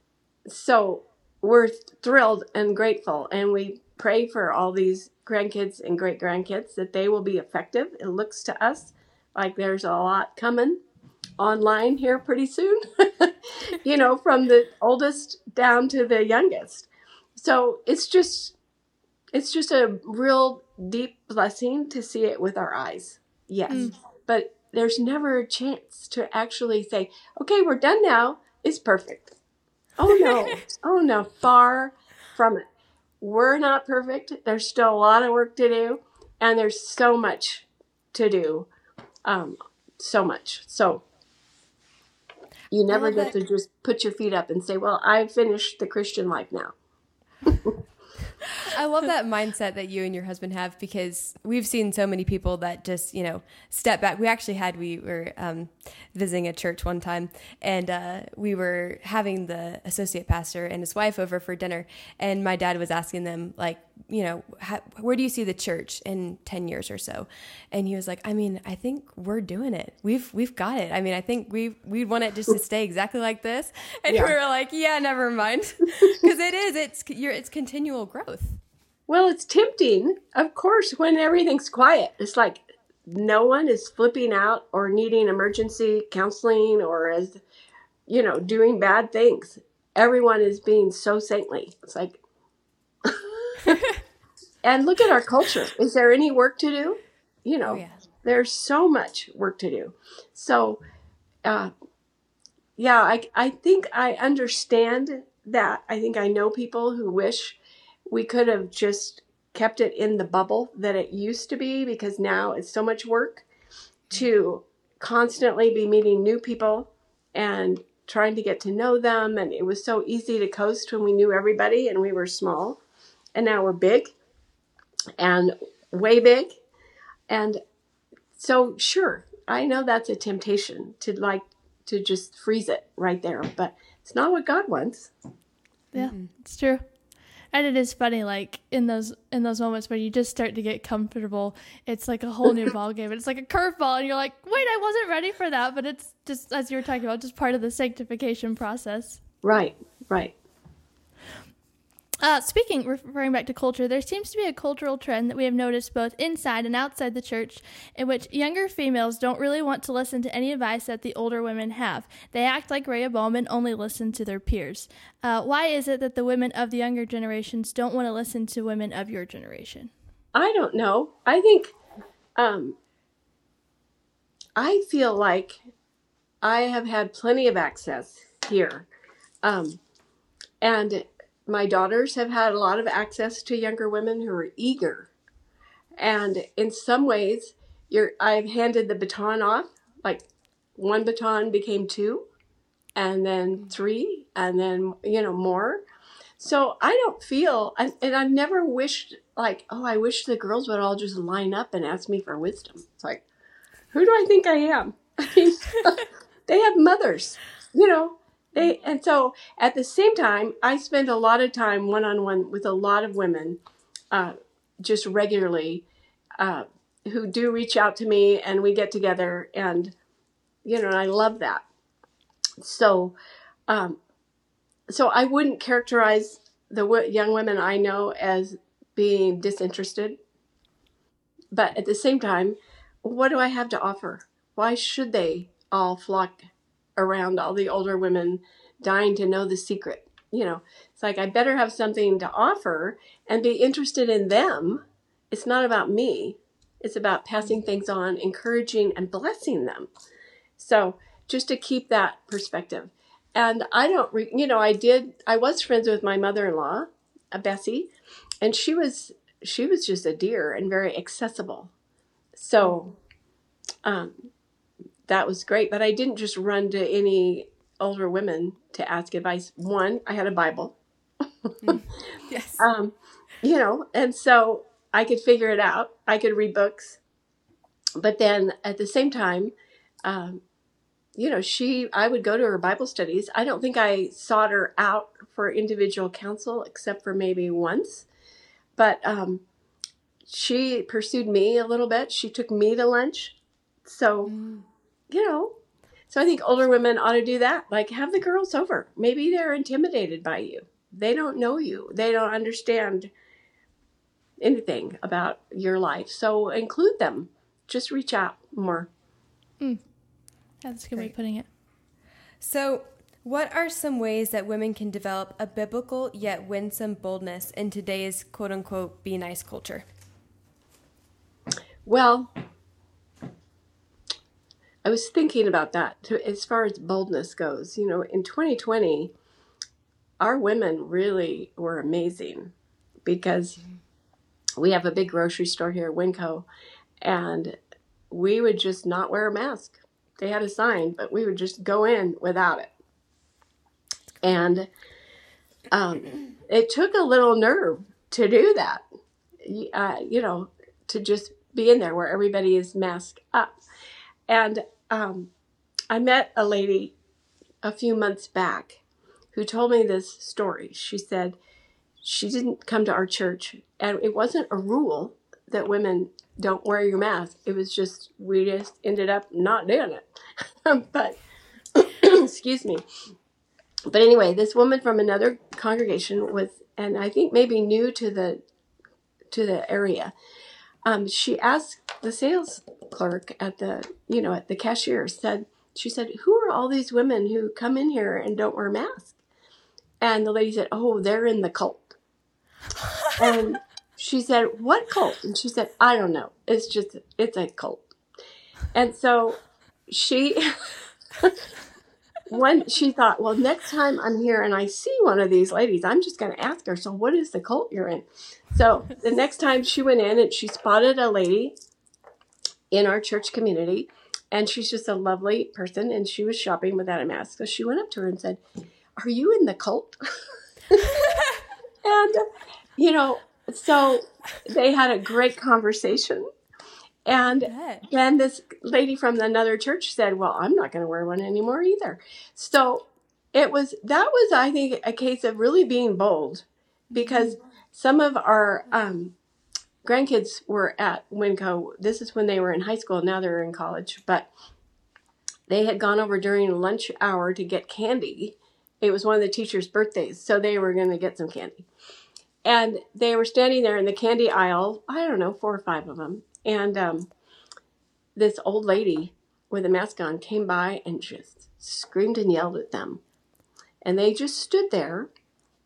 so we're thrilled and grateful. And we pray for all these grandkids and great grandkids that they will be effective. It looks to us like there's a lot coming online here pretty soon, you know, from the oldest down to the youngest. So it's just, it's just a real deep blessing to see it with our eyes. Yes. Mm. But there's never a chance to actually say, okay, we're done now. It's perfect. Oh no. oh no. Far from it. We're not perfect. There's still a lot of work to do, and there's so much to do. Um, so much. So you never get to just put your feet up and say, well, I finished the Christian life now. I love that mindset that you and your husband have, because we've seen so many people that just, you know, step back. We actually had, we were um, visiting a church one time, and uh, we were having the associate pastor and his wife over for dinner. And my dad was asking them, like, you know, how, where do you see the church in ten years or so? And he was like, I mean, I think we're doing it. We've, we've got it. I mean, I think we we want it just to stay exactly like this. And yeah. we were like, yeah, never mind. Because it is, it's, you're, it's continual growth. Well, it's tempting, of course, when everything's quiet. It's like no one is flipping out or needing emergency counseling or is, you know, doing bad things. Everyone is being so saintly. It's like, and look at our culture. Is there any work to do? You know, oh, yeah. There's so much work to do. So, uh, yeah, I, I think I understand that. I think I know people who wish we could have just kept it in the bubble that it used to be, because now it's so much work to constantly be meeting new people and trying to get to know them. And it was so easy to coast when we knew everybody and we were small. And now we're big and way big. And so, sure, I know that's a temptation to like to just freeze it right there, but it's not what God wants. Yeah, mm-hmm. It's true. And it is funny, like in those in those moments where you just start to get comfortable, it's like a whole new ball game. It's like a curveball, and you're like, "Wait, I wasn't ready for that." But it's just, as you were talking about, just part of the sanctification process. Right, right. Uh, speaking, referring back to culture, there seems to be a cultural trend that we have noticed both inside and outside the church, in which younger females don't really want to listen to any advice that the older women have. They act like Rehoboam and only listen to their peers. Uh, why is it that the women of the younger generations don't want to listen to women of your generation? I don't know. I think Um, I feel like I have had plenty of access here. Um, and my daughters have had a lot of access to younger women who are eager. And in some ways, you're, I've handed the baton off. Like one baton became two, and then three, and then, you know, more. So I don't feel, and, and I've never wished like, oh, I wish the girls would all just line up and ask me for wisdom. It's like, who do I think I am? I mean, they have mothers, you know, they, and so at the same time, I spend a lot of time one-on-one with a lot of women, uh, just regularly, uh, who do reach out to me, and we get together, and, you know, and I love that. So, um, so I wouldn't characterize the w- young women I know as being disinterested, but at the same time, what do I have to offer? Why should they all flock around all the older women dying to know the secret? You know, it's like, I better have something to offer and be interested in them. It's not about me. It's about passing things on, encouraging and blessing them. So just to keep that perspective. And I don't, re- you know, I did, I was friends with my mother-in-law, uh, Bessie, and she was, she was just a dear and very accessible. So, um, that was great, but I didn't just run to any older women to ask advice. One, I had a Bible. Yes. Um, you know, and so I could figure it out. I could read books. But then at the same time, um, you know, she, I would go to her Bible studies. I don't think I sought her out for individual counsel except for maybe once. But um, she pursued me a little bit. She took me to lunch. So, mm. you know, so I think older women ought to do that. Like, have the girls over. Maybe they're intimidated by you. They don't know you. They don't understand anything about your life. So include them. Just reach out more. Mm. That's a good Great. way of putting it. So what are some ways that women can develop a biblical yet winsome boldness in today's quote-unquote be nice culture? Well, I was thinking about that to, as far as boldness goes. You know, in twenty twenty, our women really were amazing because we have a big grocery store here at Winco, and we would just not wear a mask. They had a sign, but we would just go in without it. And um, it took a little nerve to do that, uh, you know, to just be in there where everybody is masked up. And um, I met a lady a few months back who told me this story. She said she didn't come to our church, and it wasn't a rule that women don't wear your mask. It was just, we just ended up not doing it. But, excuse me. But anyway, this woman from another congregation was, and I think maybe new to the to the area, um, she asked the sales clerk at the, you know, at the cashier, said, she said, who are all these women who come in here and don't wear masks? And the lady said, oh, they're in the cult. And she said, what cult? And she said, I don't know. It's just, it's a cult. And so she, when she thought, well, next time I'm here and I see one of these ladies, I'm just going to ask her, so what is the cult you're in? So the next time she went in and she spotted a lady in our church community, and she's just a lovely person, and she was shopping without a mask. So she went up to her and said, are you in the cult? And, you know, so they had a great conversation. And then this lady from another church said, well, I'm not going to wear one anymore either. So it was, that was, I think, a case of really being bold, because some of our um, grandkids were at Winco. This is when they were in high school. Now they're in college. But they had gone over during lunch hour to get candy. It was one of the teachers' birthdays, so they were going to get some candy. And they were standing there in the candy aisle, I don't know, four or five of them. And um, this old lady with a mask on came by and just screamed and yelled at them. And they just stood there,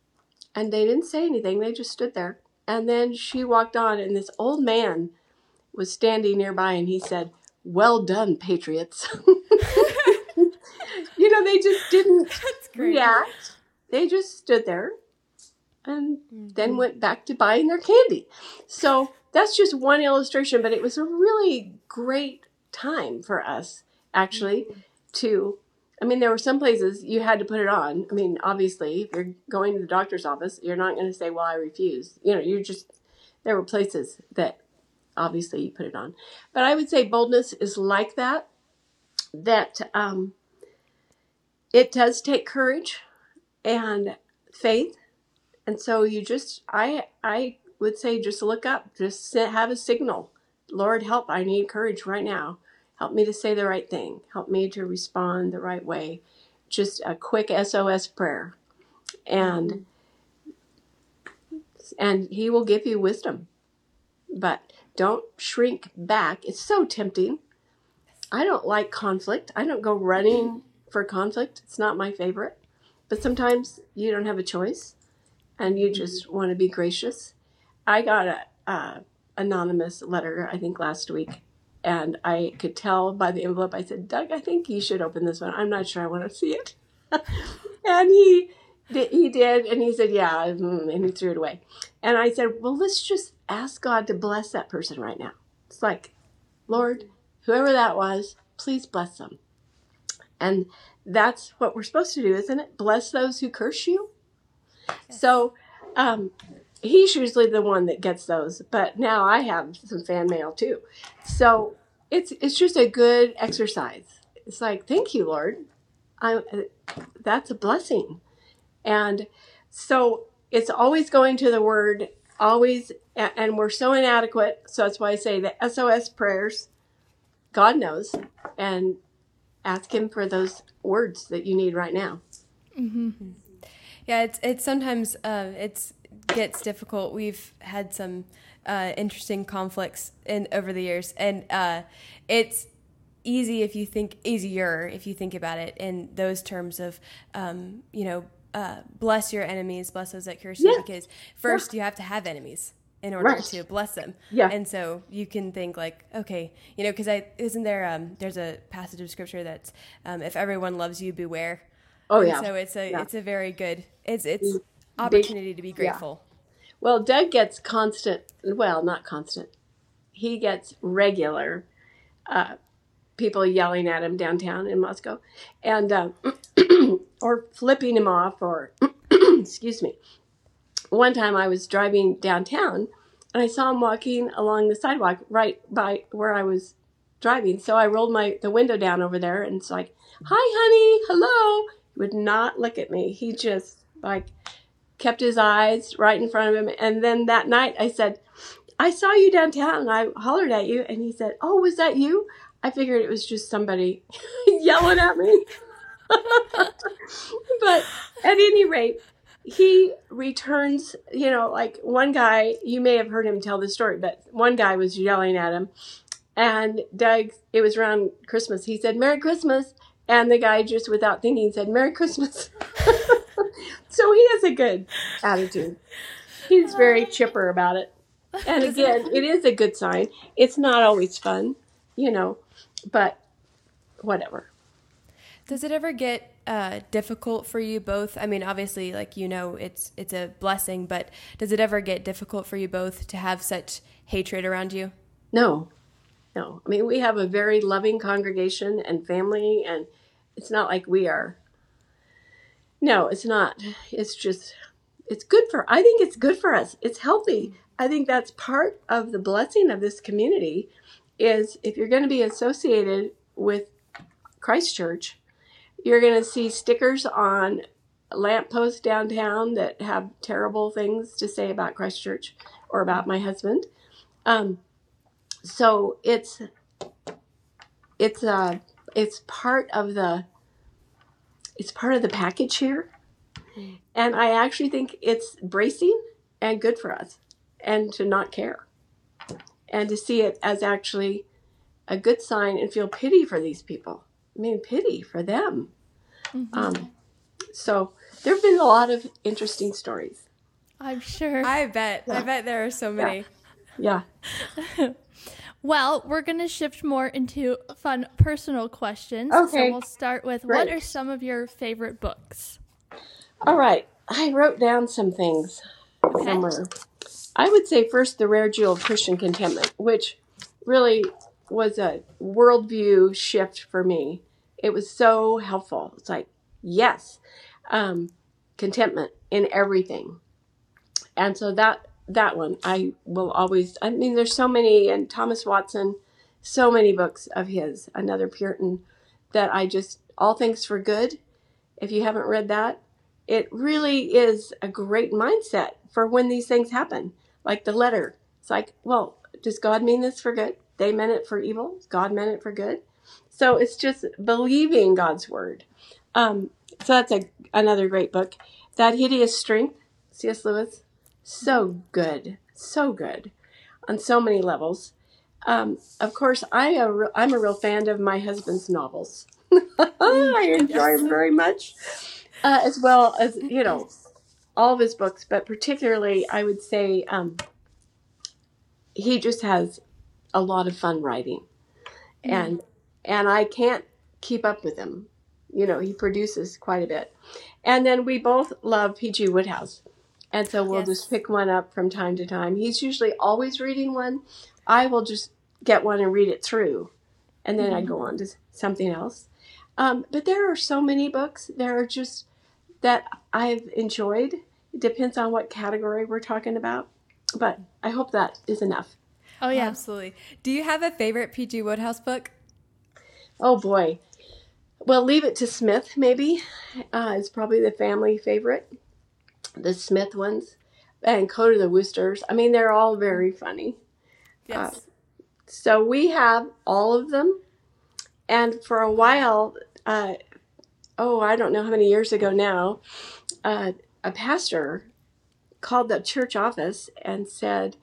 and they didn't say anything. They just stood there. And then she walked on, and this old man was standing nearby and he said, "Well done, Patriots." You know, they just didn't react. They just stood there and mm-hmm. then went back to buying their candy. So that's just one illustration, but it was a really great time for us, actually, mm-hmm. to, I mean, there were some places you had to put it on. I mean, obviously, if you're going to the doctor's office, you're not going to say, well, I refuse. You know, you're just, there were places that obviously you put it on. But I would say boldness is like that, that um, it does take courage and faith. And so you just, I I would say just look up, just have a signal. Lord, help, I need courage right now. Help me to say the right thing. Help me to respond the right way. Just a quick S O S prayer. And, and he will give you wisdom. But don't shrink back. It's so tempting. I don't like conflict. I don't go running for conflict. It's not my favorite. But sometimes you don't have a choice. And you just want to be gracious. I got a, a anonymous letter, I think last week, and I could tell by the envelope. I said, "Doug, I think you should open this one. I'm not sure I want to see it." And he did, he did, and he said, "Yeah," and he threw it away. And I said, "Well, let's just ask God to bless that person right now." It's like, Lord, whoever that was, please bless them. And that's what we're supposed to do, isn't it? Bless those who curse you. So um, he's usually the one that gets those, but now I have some fan mail too. So it's it's just a good exercise. It's like, thank you, Lord. I that's a blessing. And so it's always going to the Word, always, and we're so inadequate. So that's why I say the S O S prayers, God knows, and ask Him for those words that you need right now. Mm-hmm. Yeah, it's it's sometimes uh, it's gets difficult. We've had some uh, interesting conflicts in over the years, and uh, it's easy if you think easier if you think about it in those terms of um, you know uh, bless your enemies, bless those that curse you, yeah. because first yeah. you have to have enemies in order right. to bless them. Yeah, and so you can think like, okay, you know, because I isn't there um, there's a passage of scripture that's um, if everyone loves you, beware. Oh and yeah. So it's a yeah. it's a very good it's it's opportunity to be grateful. Yeah. Well, Doug gets constant. Well, not constant. He gets regular uh, people yelling at him downtown in Moscow, and uh, or flipping him off, or excuse me. One time I was driving downtown, and I saw him walking along the sidewalk right by where I was driving. So I rolled my the window down over there, and it's like, "Hi, honey, hello." Would not look at me. He just like kept his eyes right in front of him. And then that night I said, "I saw you downtown and I hollered at you." And he said, "Oh, was that you?" I figured it was just somebody yelling at me. But at any rate, he returns, you know, like one guy, you may have heard him tell this story, but one guy was yelling at him. And Doug, it was around Christmas. He said, "Merry Christmas." And the guy just without thinking said, "Merry Christmas." So he has a good attitude. He's very chipper about it. And again, it is a good sign. It's not always fun, you know, but whatever. Does it ever get uh, difficult for you both? I mean, obviously, like, you know, it's it's a blessing, but does it ever get difficult for you both to have such hatred around you? No. No, I mean, we have a very loving congregation and family, and it's not like we are. No, it's not. It's just, it's good for, I think it's good for us. It's healthy. I think that's part of the blessing of this community is if you're going to be associated with Christ Church, you're going to see stickers on lampposts downtown that have terrible things to say about Christ Church or about my husband. Um, So it's it's uh it's part of the it's part of the package here, mm. And I actually think it's bracing and good for us, and to not care, and to see it as actually a good sign and feel pity for these people. I mean, pity for them. Mm-hmm. Um, so there have been a lot of interesting stories. I'm sure. I bet. Yeah. I bet there are so many. Yeah. yeah. Well, we're going to shift more into fun personal questions. Okay. So we'll start with, Great. what are some of your favorite books? All right. I wrote down some things Okay. somewhere. I would say first, The Rare Jewel of Christian Contentment, which really was a worldview shift for me. It was so helpful. It's like, yes, um, contentment in everything. And so that that one, I will always, I mean, there's so many, and Thomas Watson, so many books of his, another Puritan, that I just, All Things for Good, if you haven't read that, it really is a great mindset for when these things happen. Like the letter. It's like, well, does God mean this for good? They meant it for evil. God meant it for good. So it's just believing God's word. Um, so that's a, another great book. That Hideous Strength, C S. Lewis. So good. So good on so many levels. Um, of course, I a re- I'm a real fan of my husband's novels. I enjoy them very much. Uh, as well as, you know, all of his books, but particularly I would say um, he just has a lot of fun writing. Mm. And and I can't keep up with him. You know, he produces quite a bit. And then we both love P G Woodhouse. And so we'll yes. just pick one up from time to time. He's usually always reading one. I will just get one and read it through. And then mm-hmm. I go on to something else. Um, but there are so many books. There are just that I've enjoyed. It depends on what category we're talking about. But I hope that is enough. Oh, yeah. Absolutely. Do you have a favorite P G Woodhouse book? Oh, boy. Well, Leave It to Smith, maybe. Uh, is probably the family favorite. The Smith ones. And Code of the Woosters. I mean, they're all very funny. Yes. Uh, so we have all of them. And for a while, uh, oh, I don't know how many years ago now, uh, a pastor called the church office and said,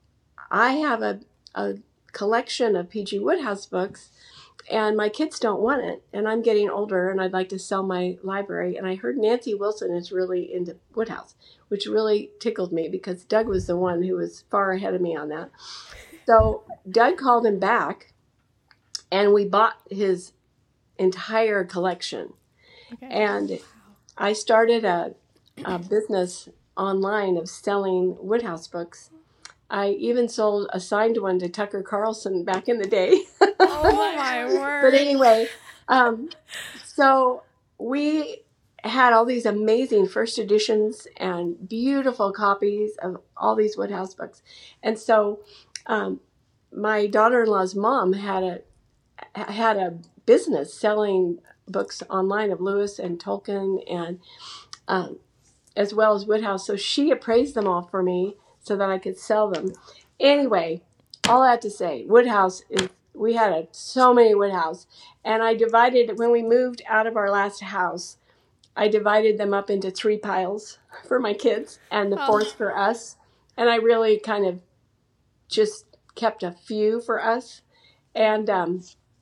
I have a, a collection of P G Woodhouse books, and my kids don't want it, and I'm getting older, and I'd like to sell my library. And I heard Nancy Wilson is really into Woodhouse, which really tickled me because Doug was the one who was far ahead of me on that. So Doug called him back, and we bought his entire collection. Okay. And I started a, a business online of selling Woodhouse books. I even sold a signed one to Tucker Carlson back in the day. Oh, my word. But anyway, um, so we had all these amazing first editions and beautiful copies of all these Woodhouse books. And so um, my daughter-in-law's mom had a had a business selling books online of Lewis and Tolkien and um, as well as Woodhouse. So she appraised them all for me so that I could sell them. Anyway, all I have to say, Woodhouse, is, we had a, so many Woodhouse. And I divided, when we moved out of our last house, I divided them up into three piles for my kids and the oh. fourth for us. And I really kind of just kept a few for us. And um,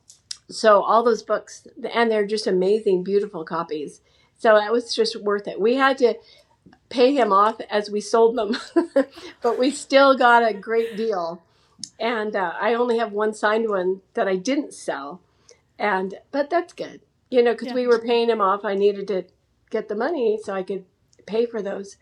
so all those books, and they're just amazing, beautiful copies. So it was just worth it. We had to pay him off as we sold them, but we still got a great deal. And uh, I only have one signed one that I didn't sell. And but that's good, you know, because yeah. we were paying him off. I needed to get the money so I could pay for those.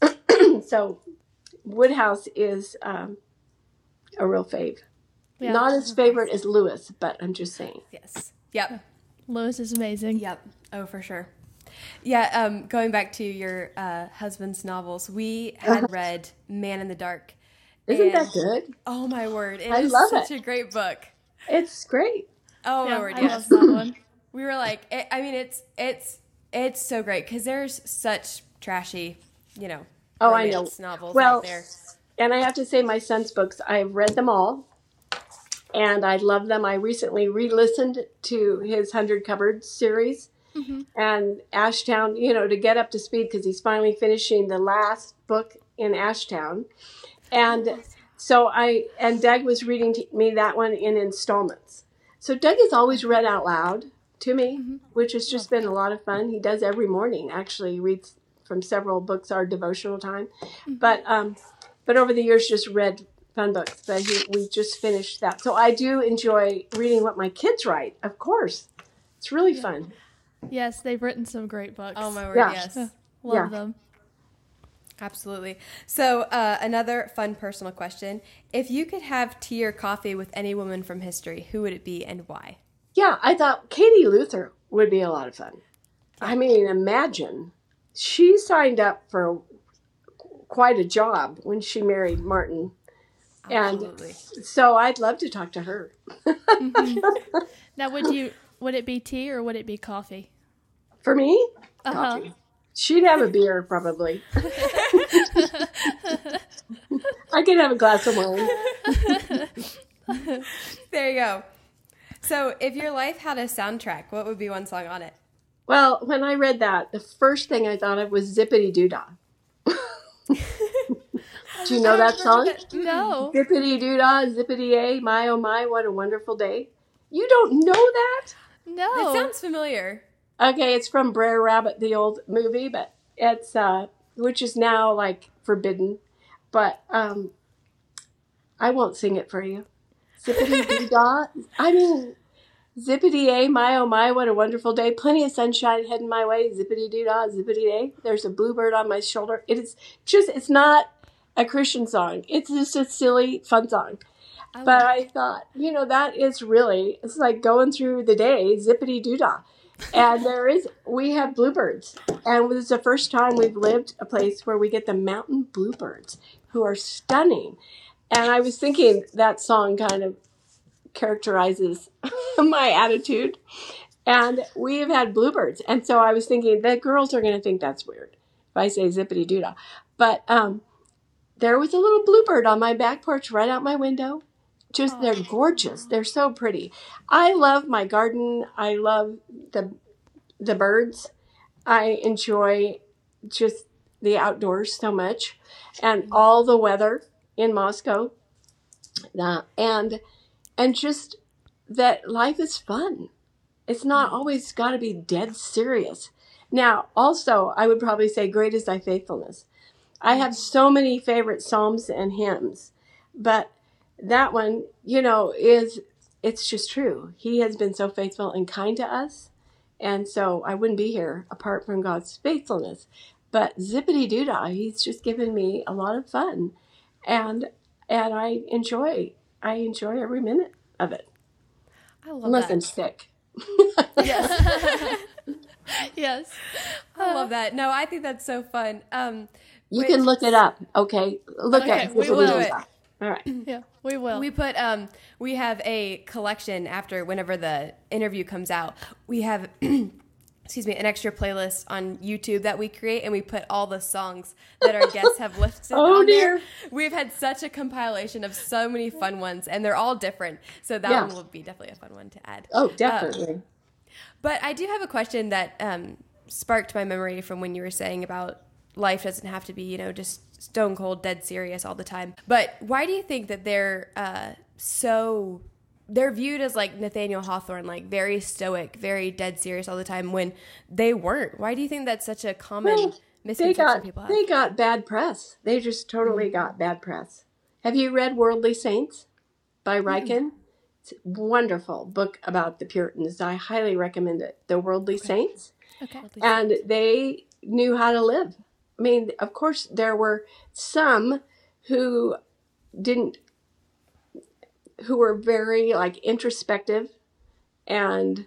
So Woodhouse is um, a real fave. Yeah. Not as favorite as Lewis, but I'm just saying. Yes. Yep. Lewis is amazing. Yep. Oh, for sure. Yeah. Um, going back to your uh, husband's novels, we had read Man in the Dark. Isn't that good? Oh, my word. It I is love such it. a great book. It's great. Oh, yeah, my word. I Yes. love that one. We were like, it, I mean, it's, it's, it's so great because there's such trashy, you know, oh, I know. novels well, out there. And I have to say my son's books, I've read them all. And I love them. I recently re-listened to his Hundred Cupboards series. Mm-hmm. And Ashtown, you know, to get up to speed because he's finally finishing the last book in Ashtown. And so I, and Doug was reading to me that one in installments. So Doug has always read out loud to me, mm-hmm. which has just been a lot of fun. He does every morning, actually. He reads from several books, our devotional time. Mm-hmm. But, um, but over the years, just read fun books, but he, we just finished that. So I do enjoy reading what my kids write, of course. It's really Yeah. fun. Yes, they've written some great books. Oh my word, Yeah. yes. Love Yeah. them. Absolutely. So, uh, another fun personal question. If you could have tea or coffee with any woman from history, who would it be and why? Yeah, I thought Katie Luther would be a lot of fun. I mean, imagine. She signed up for quite a job when she married Martin. Absolutely. And so I'd love to talk to her. Mm-hmm. Now, would you would it be tea or would it be coffee? For me, Uh-huh. coffee. She'd have a beer, probably. I could have a glass of wine. There you go. So, if your life had a soundtrack, what would be one song on it? Well, when I read that, the first thing I thought of was Zippity Doo Dah. Do you know that song? No. Zippity Doo Dah, Zippity A, my oh my, what a wonderful day. You don't know that? No. It sounds familiar. Okay, it's from Brer Rabbit, the old movie, but it's uh, which is now like forbidden. But um, I won't sing it for you. Zippity Doo Dah. I mean, Zippity A, my oh my, what a wonderful day. Plenty of sunshine heading my way. Zippity Doo Dah, Zippity A. There's a bluebird on my shoulder. It is just, it's not a Christian song. It's just a silly, fun song. I But love I thought, you know, that is really, it's like going through the day, zippity doo dah. And there is, we have bluebirds. And this is the first time we've lived a place where we get the mountain bluebirds, who are stunning. And I was thinking that song kind of characterizes my attitude. And we have had bluebirds. And so I was thinking the girls are going to think that's weird if I say zippity doo dah. But um, there was a little bluebird on my back porch right out my window. Just, they're gorgeous. They're so pretty. I love my garden. I love the the birds. I enjoy just the outdoors so much, and all the weather in Moscow. Uh, and and just that life is fun. It's not always got to be dead serious. Now, also, I would probably say, "Great is thy faithfulness." I have so many favorite psalms and hymns, but that one, you know, is, it's just true. He has been so faithful and kind to us. And so I wouldn't be here apart from God's faithfulness. But zippity doo dah, he's just given me a lot of fun. And and I enjoy, I enjoy every minute of it. I love Unless that. I'm sick. Yes. Yes. I love that. No, I think that's so fun. Um, You wait, can look it up, okay? Look Okay, at we zippity will. doo dah. All right. Yeah, we will. We put um we have a collection after whenever the interview comes out. We have excuse me, an extra playlist on YouTube that we create, and we put all the songs that our guests have listed Oh, on dear. there. We've had such a compilation of so many fun ones, and they're all different. So that Yeah. one will be definitely a fun one to add. Oh, definitely. But I do have a question that um, sparked my memory from when you were saying about life doesn't have to be, you know, just stone cold, dead serious all the time. But why do you think that they're uh, so, they're viewed as like Nathaniel Hawthorne, like very stoic, very dead serious all the time when they weren't? Why do you think that's such a common Well, they misconception got people have? they got bad press. They just totally got bad press. Have you read Worldly Saints by Ryken? It's a wonderful book about the Puritans. I highly recommend it. The Worldly Saints. Okay. And they knew how to live. I mean, of course, there were some who didn't, who were very like introspective and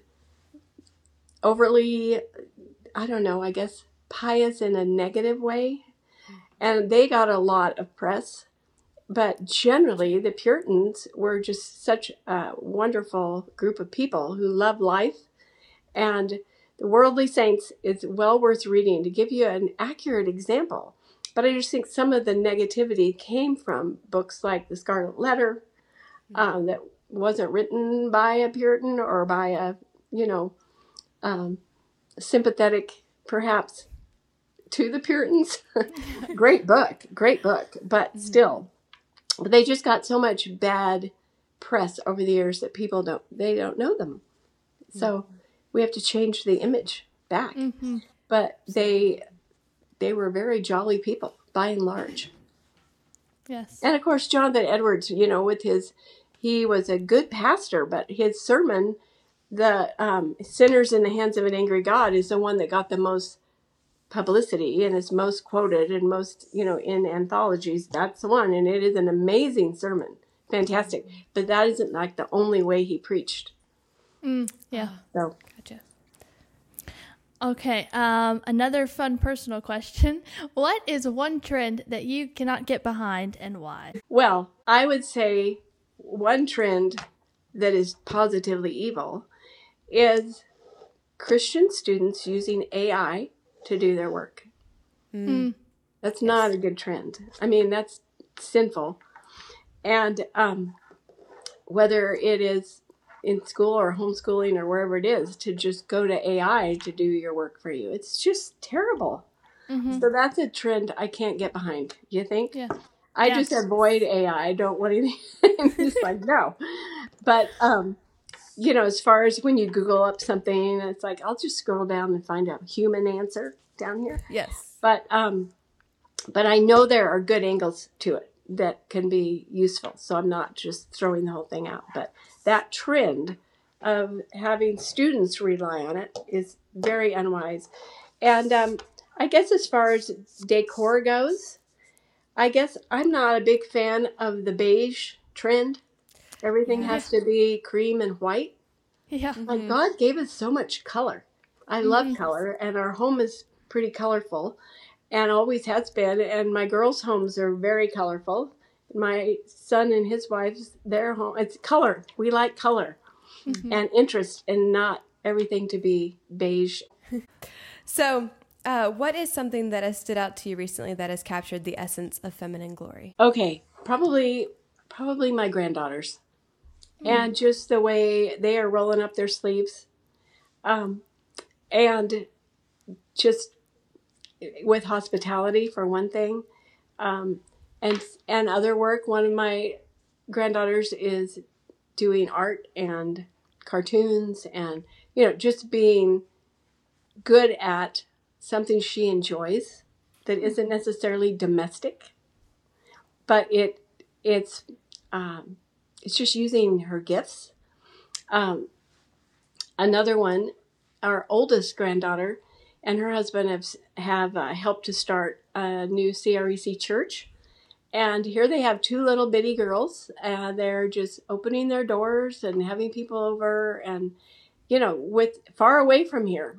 overly, I don't know, I guess pious in a negative way. And they got a lot of press. But generally, the Puritans were just such a wonderful group of people who loved life. And The Worldly Saints is well worth reading to give you an accurate example. But I just think some of the negativity came from books like The Scarlet Letter, um, that wasn't written by a Puritan or by a, you know, um, sympathetic, perhaps, to the Puritans. Great book, great book, but still. But they just got so much bad press over the years that people don't, they don't know them. So we have to change the image back. Mm-hmm. But they they were very jolly people, by and large. Yes. And of course, Jonathan Edwards, you know, with his, he was a good pastor, but his sermon, the um, Sinners in the Hands of an Angry God, is the one that got the most publicity and is most quoted and most, you know, in anthologies. That's the one. And it is an amazing sermon. Fantastic. But that isn't like the only way he preached. Mm, yeah. So, Gotcha. Okay. Um, another fun personal question. What is one trend that you cannot get behind and why? well, I would say one trend that is positively evil is Christian students using A I to do their work. Mm. That's not a good trend. I mean, that's sinful. And um, whether it is in school or homeschooling or wherever it is, to just go to A I to do your work for you, it's just terrible. Mm-hmm. So that's a trend I can't get behind. You think? Yeah. I Yeah. just avoid A I. I don't want anything. Just like, no. But, um, you know, as far as when you Google up something, it's like, I'll just scroll down and find a human answer down here. Yes. But, um, but I know there are good angles to it that can be useful. So I'm not just throwing the whole thing out. But that trend of having students rely on it is very unwise. And um, I guess as far as decor goes, I guess I'm not a big fan of the beige trend. Everything has to be cream and white. Yeah. Like God gave us so much color. I love color, and our home is pretty colorful and always has been. And my girls' homes are very colorful. My son and his wife's, their home, it's color. We like color and interest, and not everything to be beige. So, uh, what is something that has stood out to you recently that has captured the essence of feminine glory? Okay, probably, probably my granddaughters. And just the way they are rolling up their sleeves. Um, and just with hospitality, for one thing. Um, and and other work. One of my granddaughters is doing art and cartoons and, you know, just being good at something she enjoys that isn't necessarily domestic. But it it's... Um, It's just using her gifts. Um, another one, our oldest granddaughter and her husband have have uh, helped to start a new C R E C church. And here they have two little bitty girls. Uh, they're just opening their doors and having people over and, you know, with far away from here.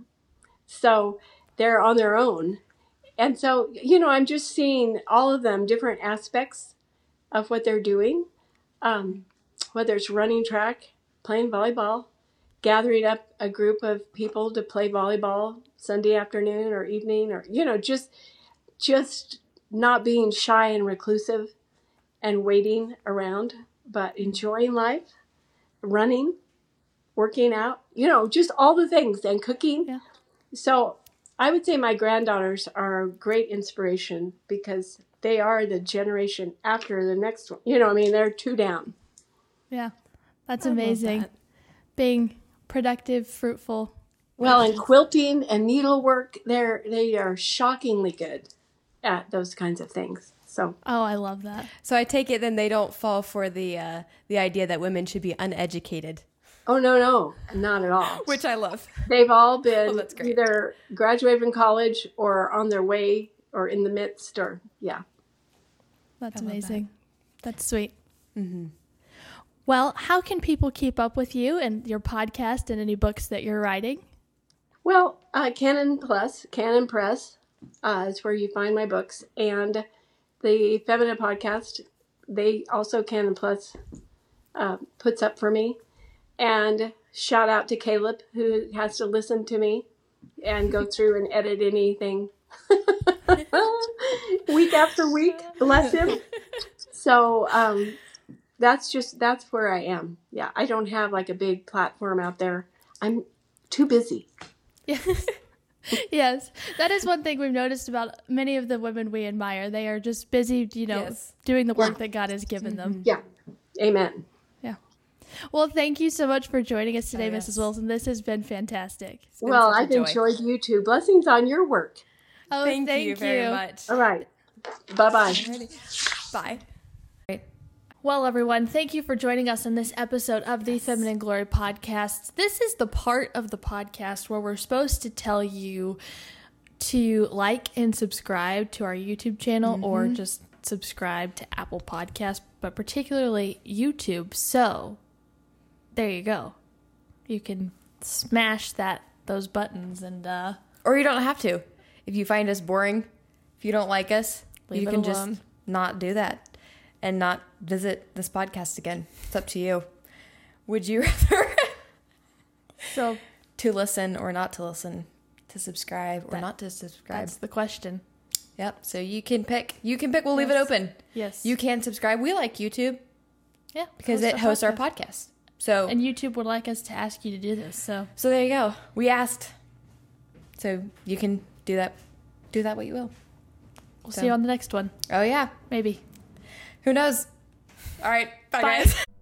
So they're on their own. And so, you know, I'm just seeing all of them, different aspects of what they're doing. Um, whether it's running track, playing volleyball, gathering up a group of people to play volleyball Sunday afternoon or evening, or, you know, just just not being shy and reclusive and waiting around, but enjoying life, running, working out, you know, just all the things, and cooking. Yeah. So I would say my granddaughters are a great inspiration because they are the generation after the next one. You know, I mean, they're two down. Yeah. That's I love amazing. that. Being productive, fruitful. Well, and quilting and needlework, they're they are shockingly good at those kinds of things. So, Oh, I love that. So I take it then they don't fall for the uh, the idea that women should be uneducated, oh no, no, not at all. which I love. They've all been Oh, that's great. either graduated from college or on their way or in the midst, or yeah. That's I love amazing. That's sweet. Mm-hmm. Well, how can people keep up with you and your podcast and any books that you're writing? Well, uh, Canon Plus, Canon Press uh, is where you find my books, and the Feminine Podcast, they also Canon Plus uh, puts up for me. And shout out to Caleb, who has to listen to me and go through and edit anything week after week. Bless him. So um, that's just, that's where I am. Yeah, I don't have like a big platform out there. I'm too busy. Yes. Yes. That is one thing we've noticed about many of the women we admire. They are just busy, you know, Yes. doing the work Yeah. that God has given them. Yeah. Amen. Yeah. Well, thank you so much for joining us today, Oh, Missus yes. Wilson. This has been fantastic. been Well, such a I've joy. enjoyed you too. Blessings on your work. Oh, Thank, thank you very much. All right. Bye-bye. Alrighty. Bye. Well, everyone, thank you for joining us in this episode of the Feminine Glory Podcast. This is the part of the podcast where we're supposed to tell you to like and subscribe to our YouTube channel mm-hmm. or just subscribe to Apple Podcasts, but particularly YouTube. So there you go. You can smash that those buttons and uh or you don't have to. If you find us boring, if you don't like us, Leave you it can alone. just not do that and not visit this podcast again. It's up to you. Would you rather so to listen or not to listen, to subscribe or that, not to subscribe? That's the question. Yep. So you can pick. You can pick. We'll yes. leave it open. Yes. You can subscribe. We like YouTube. Yeah. Because it hosts our podcast. So and YouTube would like us to ask you to do this. So so there you go. We asked. So you can do that. Do that what you will. We'll so. see you on the next one. Oh yeah, maybe. Who knows? All right. Bye, Bye. guys.